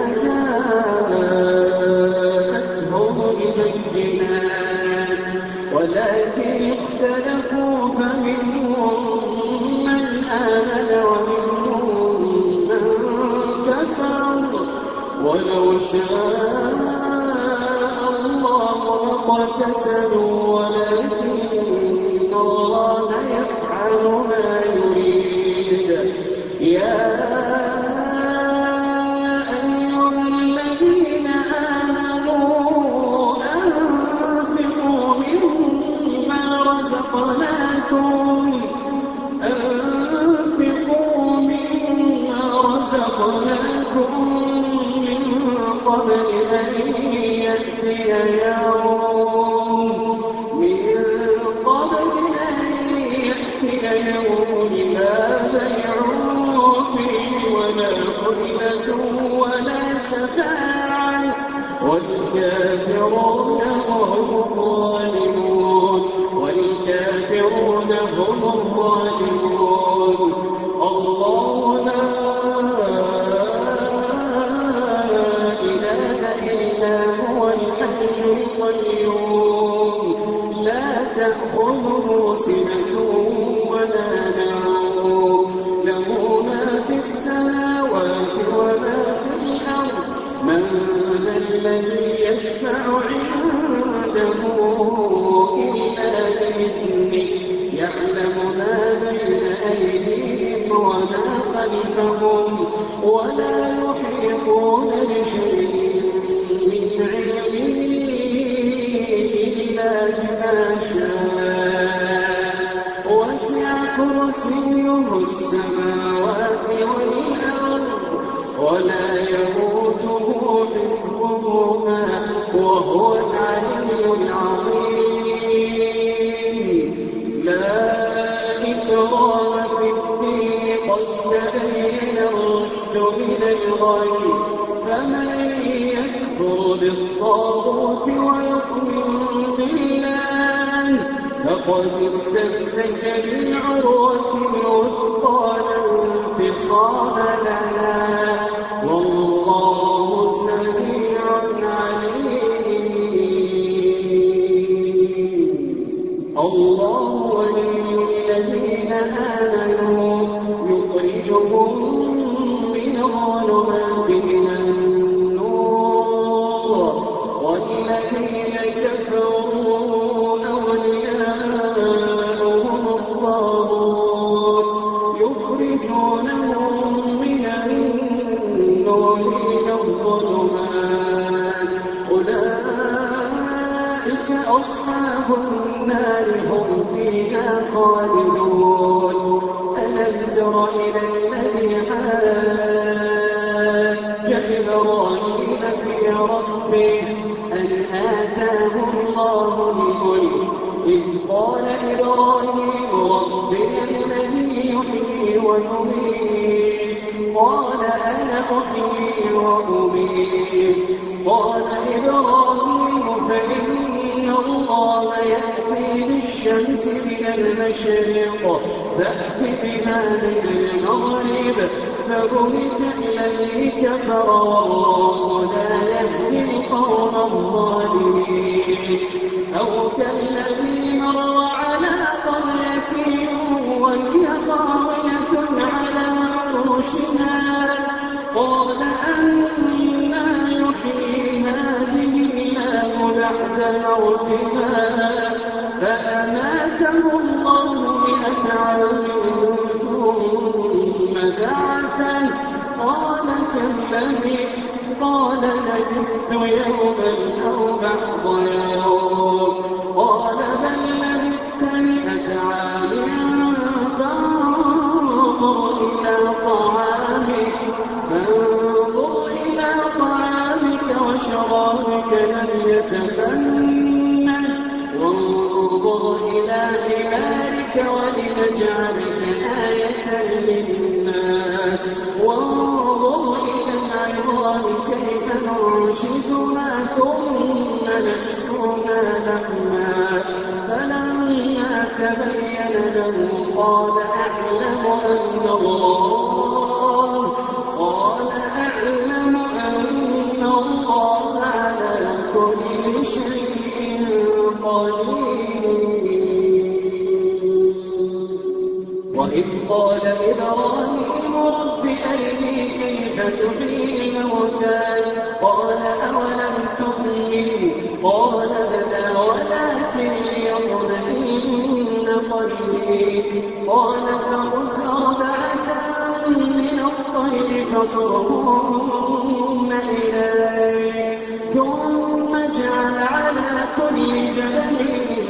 جاءتهم البينات ولكن اختلفوا فمنهم من آمن ومنهم من كفر ولو شاء الله لقتتلوا ولكن الله يفعل ما يريد يا أيها الذين آمنوا أنفقوا مما رزقناكم من قبل أن يأتي يوم لا بيع فيه ولا خلة ولا شفاعة والكافرون هم الظالمون الله لا إله إلا هو الحي القيوم لا تأخذه سنة ولا نوم له ما في السماوات وما في الأرض من ذا الذي يشفع عنده إلا بإذنه يعلم ما بين أيديهم وما خلفهم ولا يحيطون بشيء من علمه إلا بما شاء وسع كرسيه السماوات والأرض ولا يئوده حفظهما وهو العلي العظيم لا إكراه في الدين قد تبين الرشد من الغي فمن يكفر بالطاغوت ويؤمن بالله فقد استمسك بالعروة الوثقى لا انفصام لها والله سميع عليم الله ولي الذين آمنوا يخرجهم من الظلمات إلى النور والذين كفروا أولياؤهم الطاغوت يخرجونهم من النور إلى الظلمات أولئك أصحاب النار هم فيها خالدون ألم تر إلى الذي حاج إبراهيم في ربه أن آتاه الله الملك إذ قال إبراهيم ربي الذي يحيي ويميت قال أنا أحيي وأميت قال إبراهيم فإن الله يأتي بالشمس من المشرق فأت بها من المغرب فبهت الذي كفر والله لا يهدي القوم الظالمين أو كالذي مر على قرية وهي خاوية على عروشها قال أنى يحيي هذه الله بعد موتها فأماته الله 100 عام ثم بعثه قال كم لبثت قال لبثت يوما أو بعض يوم قال بل لبثت 100 عام فانظر إلى طعامك وشرابك لم يتسنه وانظر إلى حمارك ولنجعلك آية للناس وانظر إلى العظام كيف ننشزها ثم نكسوها لحما فلما تبين له قال أعلم أن الله على كل شيء قدير. وإذ قال إبراهيم رب أرني كيف تحيي الموتى قال أولم تؤمن قال بلى ولكن ليطمئن قلبي قال فخذ أربعة من الطير فصرهن إليك ثم اجعل على كل جبل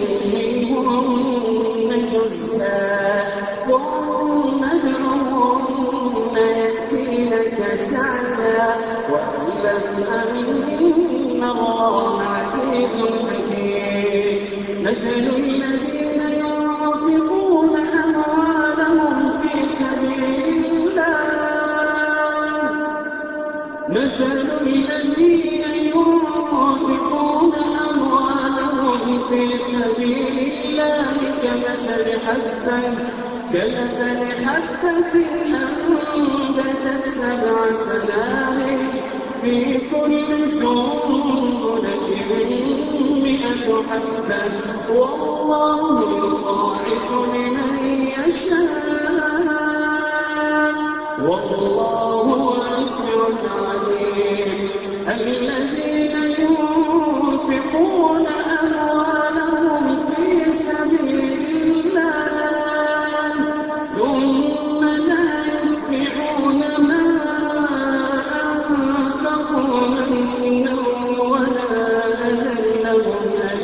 منهن جزءا ثم ادعوهن يأتينك سعيا واعلم أن الله عزيز حكيم. مثل الذين ينفقون أموالهم في سبيل الله كمثل حبة أنبتت 7 سنابل في كل سنبلة 100 حبة والله يضاعف لمن يشاء والله واسع عليم. الذين ينفقون أموالهم في سبيل الله ثم لا يتبعون ما أنفقوا منا ولا أذى لهم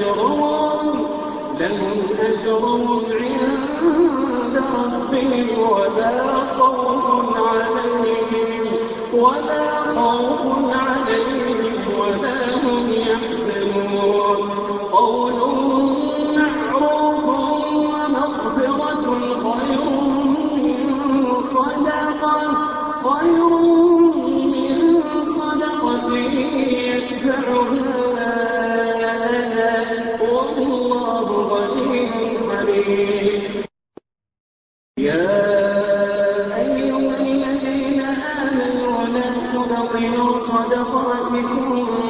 أجرهم عند ربهم ولا خوف عليهم ولا هم يحزنون. قول معروف ومغفرة خير من صدقة يتبعها أذى والله غني حليم. يا أيها الذين آمنوا لا تبطلوا صدقاتكم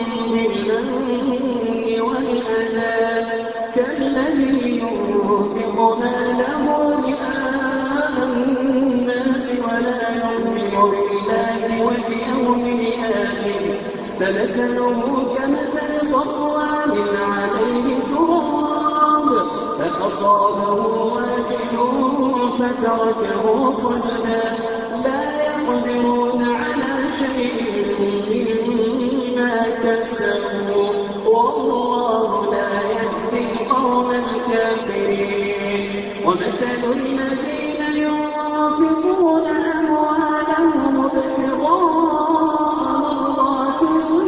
بالمن والأذى كالذي ينفق ماله رئاء الناس ولا يؤمن بالله واليوم الآخر فمثله كمثل صفوان عليه تراب فأصابه وابل فتركه صلدا لا يقدرون على شيء مما كسبوا والله لا يهدي القوم الكافرين. ومثل الذين ينفقون أموالهم ابتغاء مرضات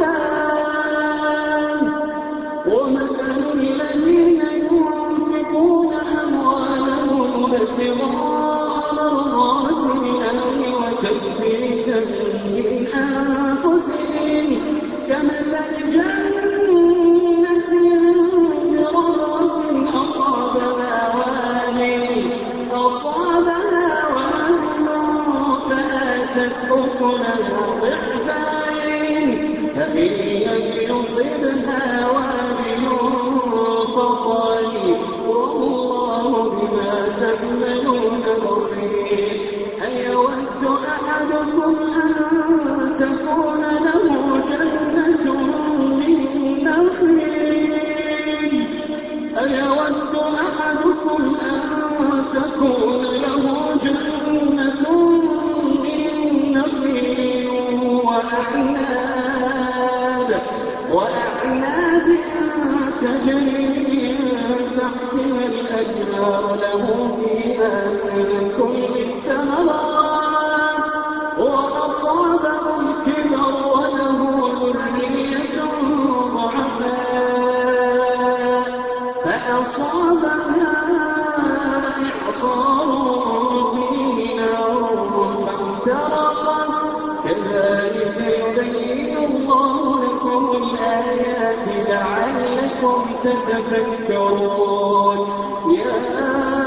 الله وتثبيتا من أنفسهم كمثل جنة بربوة أصابها وابل فآتت أكلها ضعفين فإن لم يصبها وابل فطل والله بما تعملون بصير. أيود أحدكم أن تكون له جنة من نخيل وأعناب تجري من تحتها الأنهار له فيها من كل الثمرات وأصابه الكبر وله ذرية ضعفاء فأصابها إعصار فيه نار فاحترقت كذلك يبين الله لكم الآيات لعلكم تتفكرون. يا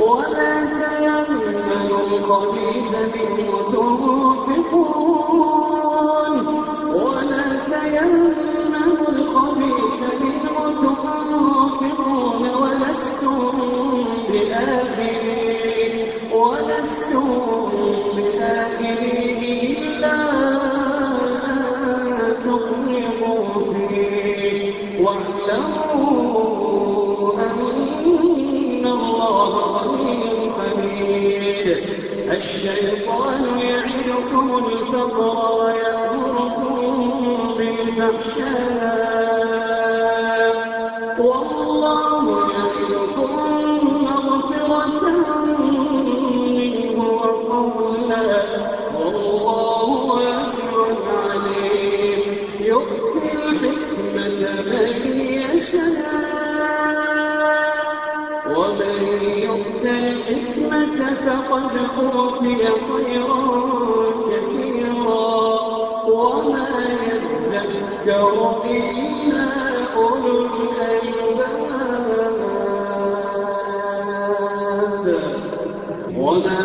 ولا تيمموا الخبيث منه تنفقون ولستم بآخره إلا أن تغمضوا فيه واعلموا أن الله غني حميد. الشيطان يعدكم الفقر ويأمركم بالفحشاء والله يعدكم مغفرة منه وفضلا والله واسع عليم. يؤتي الحكمة من يشاء ومن يؤت الحكمة فقد أوتي خيرا كثيرا وما يذكر إلا أولو الألباب. وما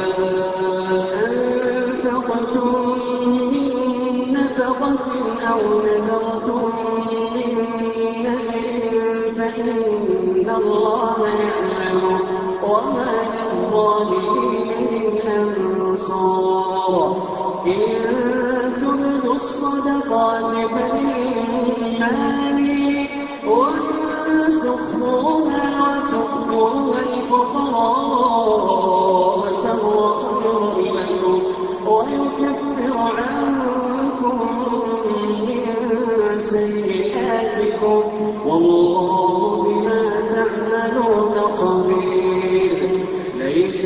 أنفقتم من نفقة أو نذرتم من نذر فإن الله يعلمه وما للظالمين من أنصار. إن تبدوا الصدقات فإنما لي وإن تخفوها وتؤتوها الفقراء فهو خير لكم ويكفر عنكم من سيئاتكم والله بما تعملون خبير. ليس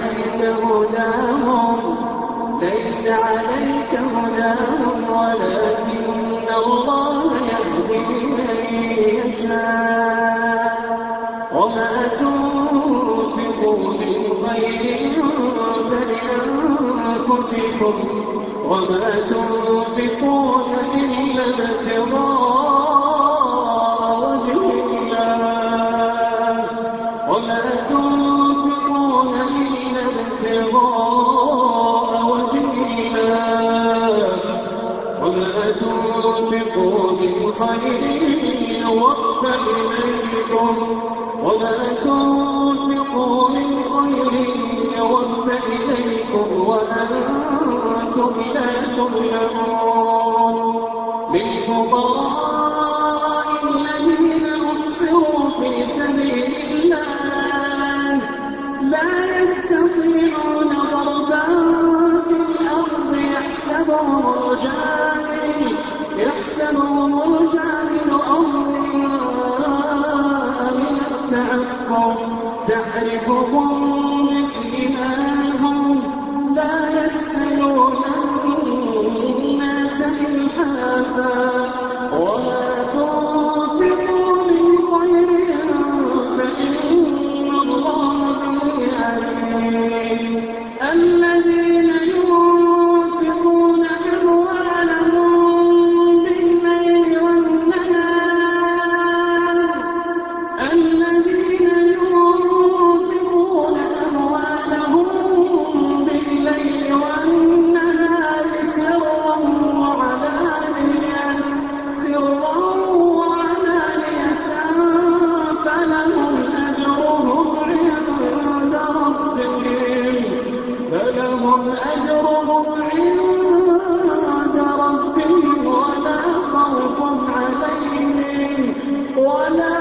عليك هداهم ولكن الله يهدي من يشاء. وما تنفقوا من خير فلأنفسكم وما تنفقون إلا ابتغاء وجه الله وما تنفقون إلا ابتغاء وجه الله وما تنفقوا من خير يوفى إليكم وما تنفقوا من خير يوفى إليكم وأنتم لا تظلمون. للفقراء الذين أحصروا في سبيل الله لا يستطيعون ضربا في الأرض يحسبهم الجاهل أغنياء من التعفف تعرفهم بسيماهم لا يسألون الناس إلحافا. وما تنفقوا من خير فإن الله به عليم. الذين ينفقون أموالهم بالليل والنهار سرا وعلانية فلهم أجرهم عند ربهم ولا خوف عليهم ولا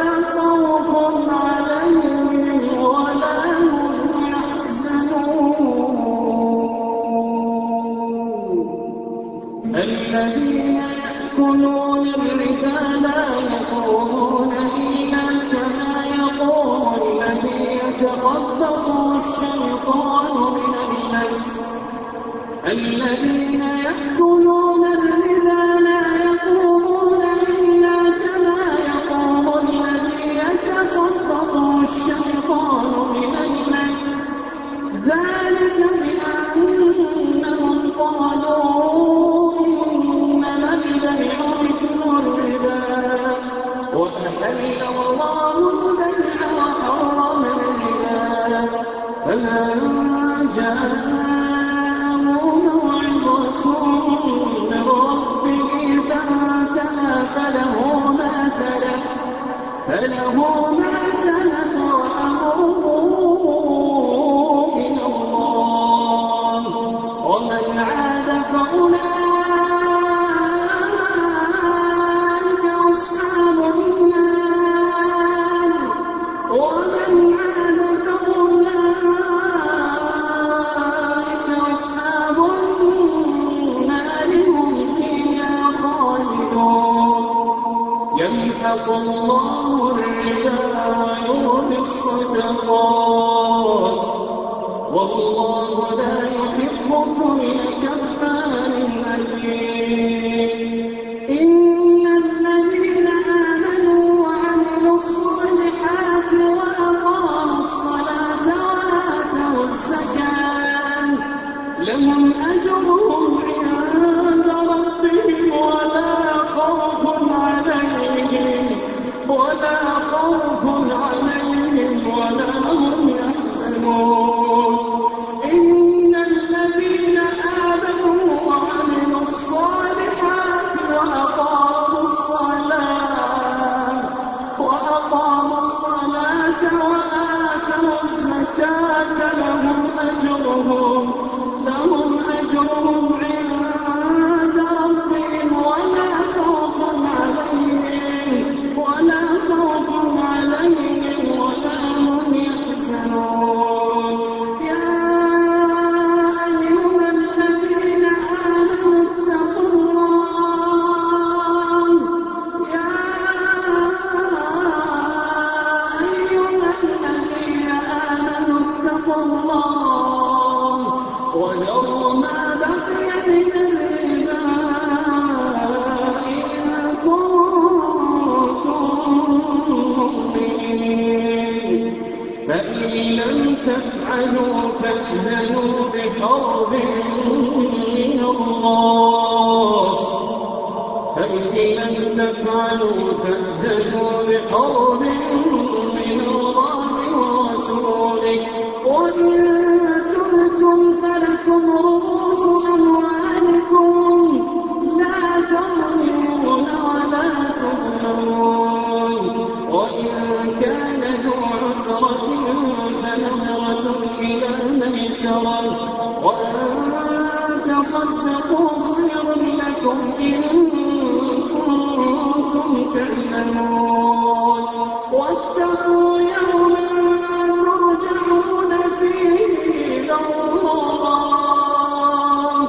هم يحزنون. الذين يأكلون الربا لا يقومون إلا كما يقوم الذي يتخبطه الشيطان من المس. الذين يأكلون الربا لا يقومون إلا كما يقوم الذي يتخبطه الشيطان من المس. ذلك بأنهم قالوا إنما البيع مثل الربا وأحل الله البيع وحرم الربا فمن جاءه موعظة من ربه فانتهى فله ما سلف وأمره إلى الله ومن عاد فأولئك أصحاب النار هم فيها خالدون يمحق الله الربا ويربي الصدقات والله لا يحب كل كفار أثيم إن الذين آمنوا وعملوا الصالحات وأقاموا الصلاة وآتوا الزكاة لهم أجرهم عند ربهم ولا خوف عليهم ولا هم يحزنون إن الذين آمنوا وعملوا الصالحات وأقاموا الصلاة وآتوا الزكاة لهم أجرهم عند ربهم ولا خوف عليهم ولا هم يحزنون يا أيها الذين آمنوا اتقوا الله وذروا ما بقي من الربا إن كنتم مؤمنين فإن لم تفعلوا فأذنوا بحرب من الله ورسوله وإن تبتم فلكم رؤوس أموالكم لا تظلمون ولا تظلمون وإن كان ذو عسرة فنظرة إلى ميسرة وأن تصدقوا خير لكم إن كنتم تعلمون واتقوا يوما ترجعون فيه إلى الله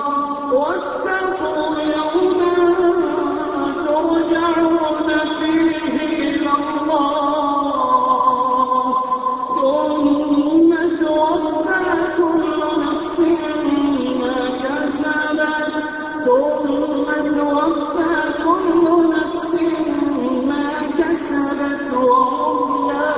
ثم توفى كل نفس ما كسبت وهم لا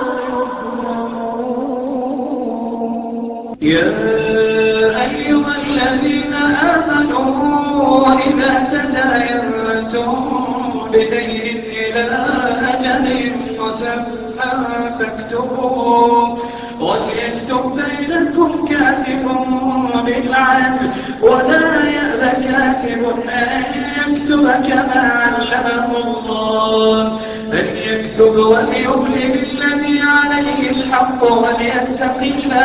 يظلمون يا أيها الذين آمنوا إذا تداينتم بدين إلى أجل مسمى فاكتبوا وليكتب بينكم كاتب بالعدل ولا يأب كاتب أن يكتب كما علمه الله فليكتب وليبلغ الذي عليه الحق وليتق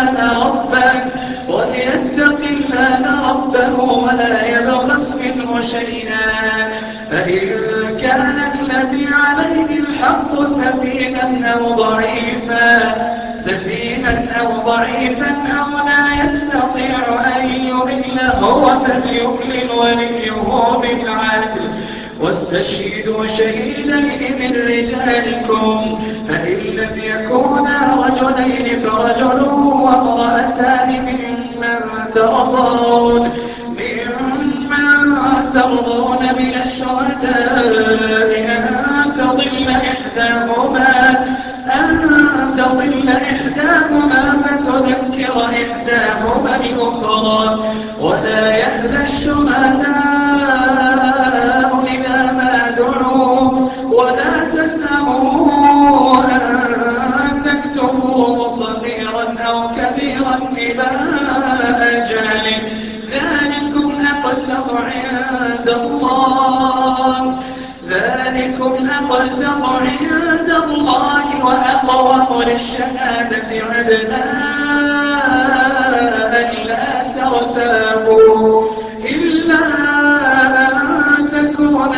الله ربه ولا يبخس منه شيئا فإن كان الذي عليه الحق سفيها أو ضعيفا أو لا يستطيع أن يمل هو فليملل وليه بالعدل واستشهدوا شهيدين من رجالكم فإن لم يكونا رجلين فرجل وامرأتان ممن ترضون من الشهداء أن تضل إحداهما فتذكر إحداهما الأخرى ولا يأبى الشهداء إذا ما دعوا ولا تسأموا أن تكتبوه صغيرا أو كبيرا إلى أجل ذلكم أقسط عند الله وأقوم للشهادة عدنا ألا ترتابوا إلا أن تكون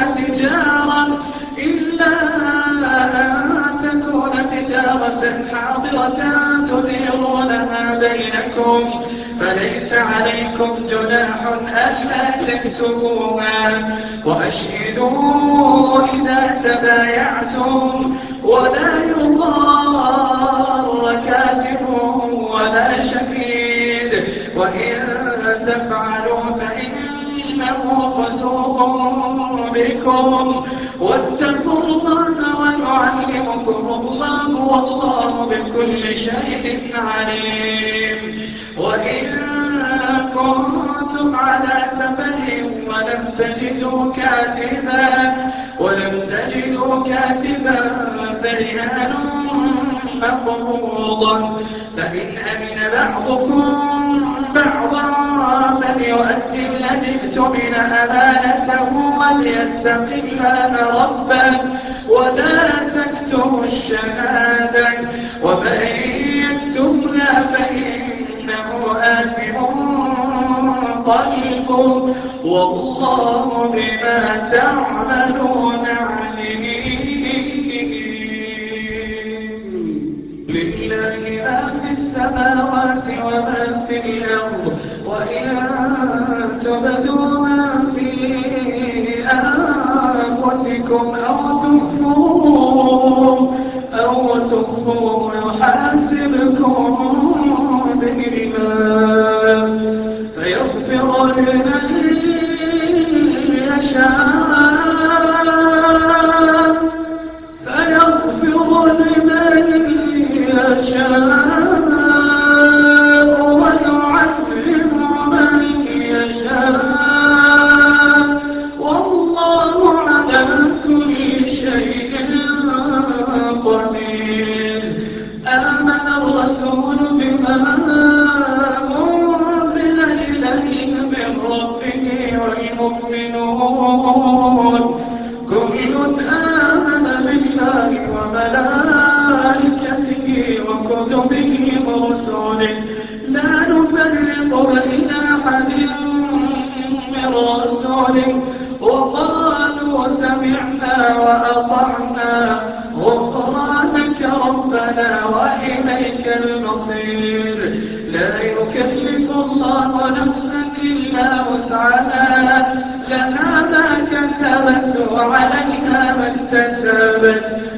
تجارة حاضرة تديرونها بينكم فليس عليكم جناح ألا تكتبوها وأشهدوا إذا تبايعتم ولا يضار كاتب ولا شهيد وإن تفعلوا فإنه فسوق بكم واتقوا الله ويعلمكم الله والله بكل شيء عليم. وإن كنتم على سفر ولم تجدوا كاتبا فرهان مقبوضا فإن أمن بعضكم بعضا فليؤدي الذي اؤتمن أمانته وليتق الله ربه ولا تكتموا الشهادة ومن يكتمها فإنه آثم قلبه والله بما تعملون عليم. لله ما في السماوات وما في الأرض وإن تبدوا ما في أنفسكم أو تخفوه يحاسبكم به الله فيغفر لمن يشاء ويعذب من يشاء والله على كل شيء قدير. آمن الرسول بما أنزل إليه من ربه والمؤمنون كل آمن بالله وملائكته وكتبه ورسله لا نفرق بين أحد من رسله وقالوا سمعنا وأطعنا غفرانك ربنا وإليك المصير. لا يكلف الله نفسا إلا وسعها لها ما كسبت وعليها ما اكتسبت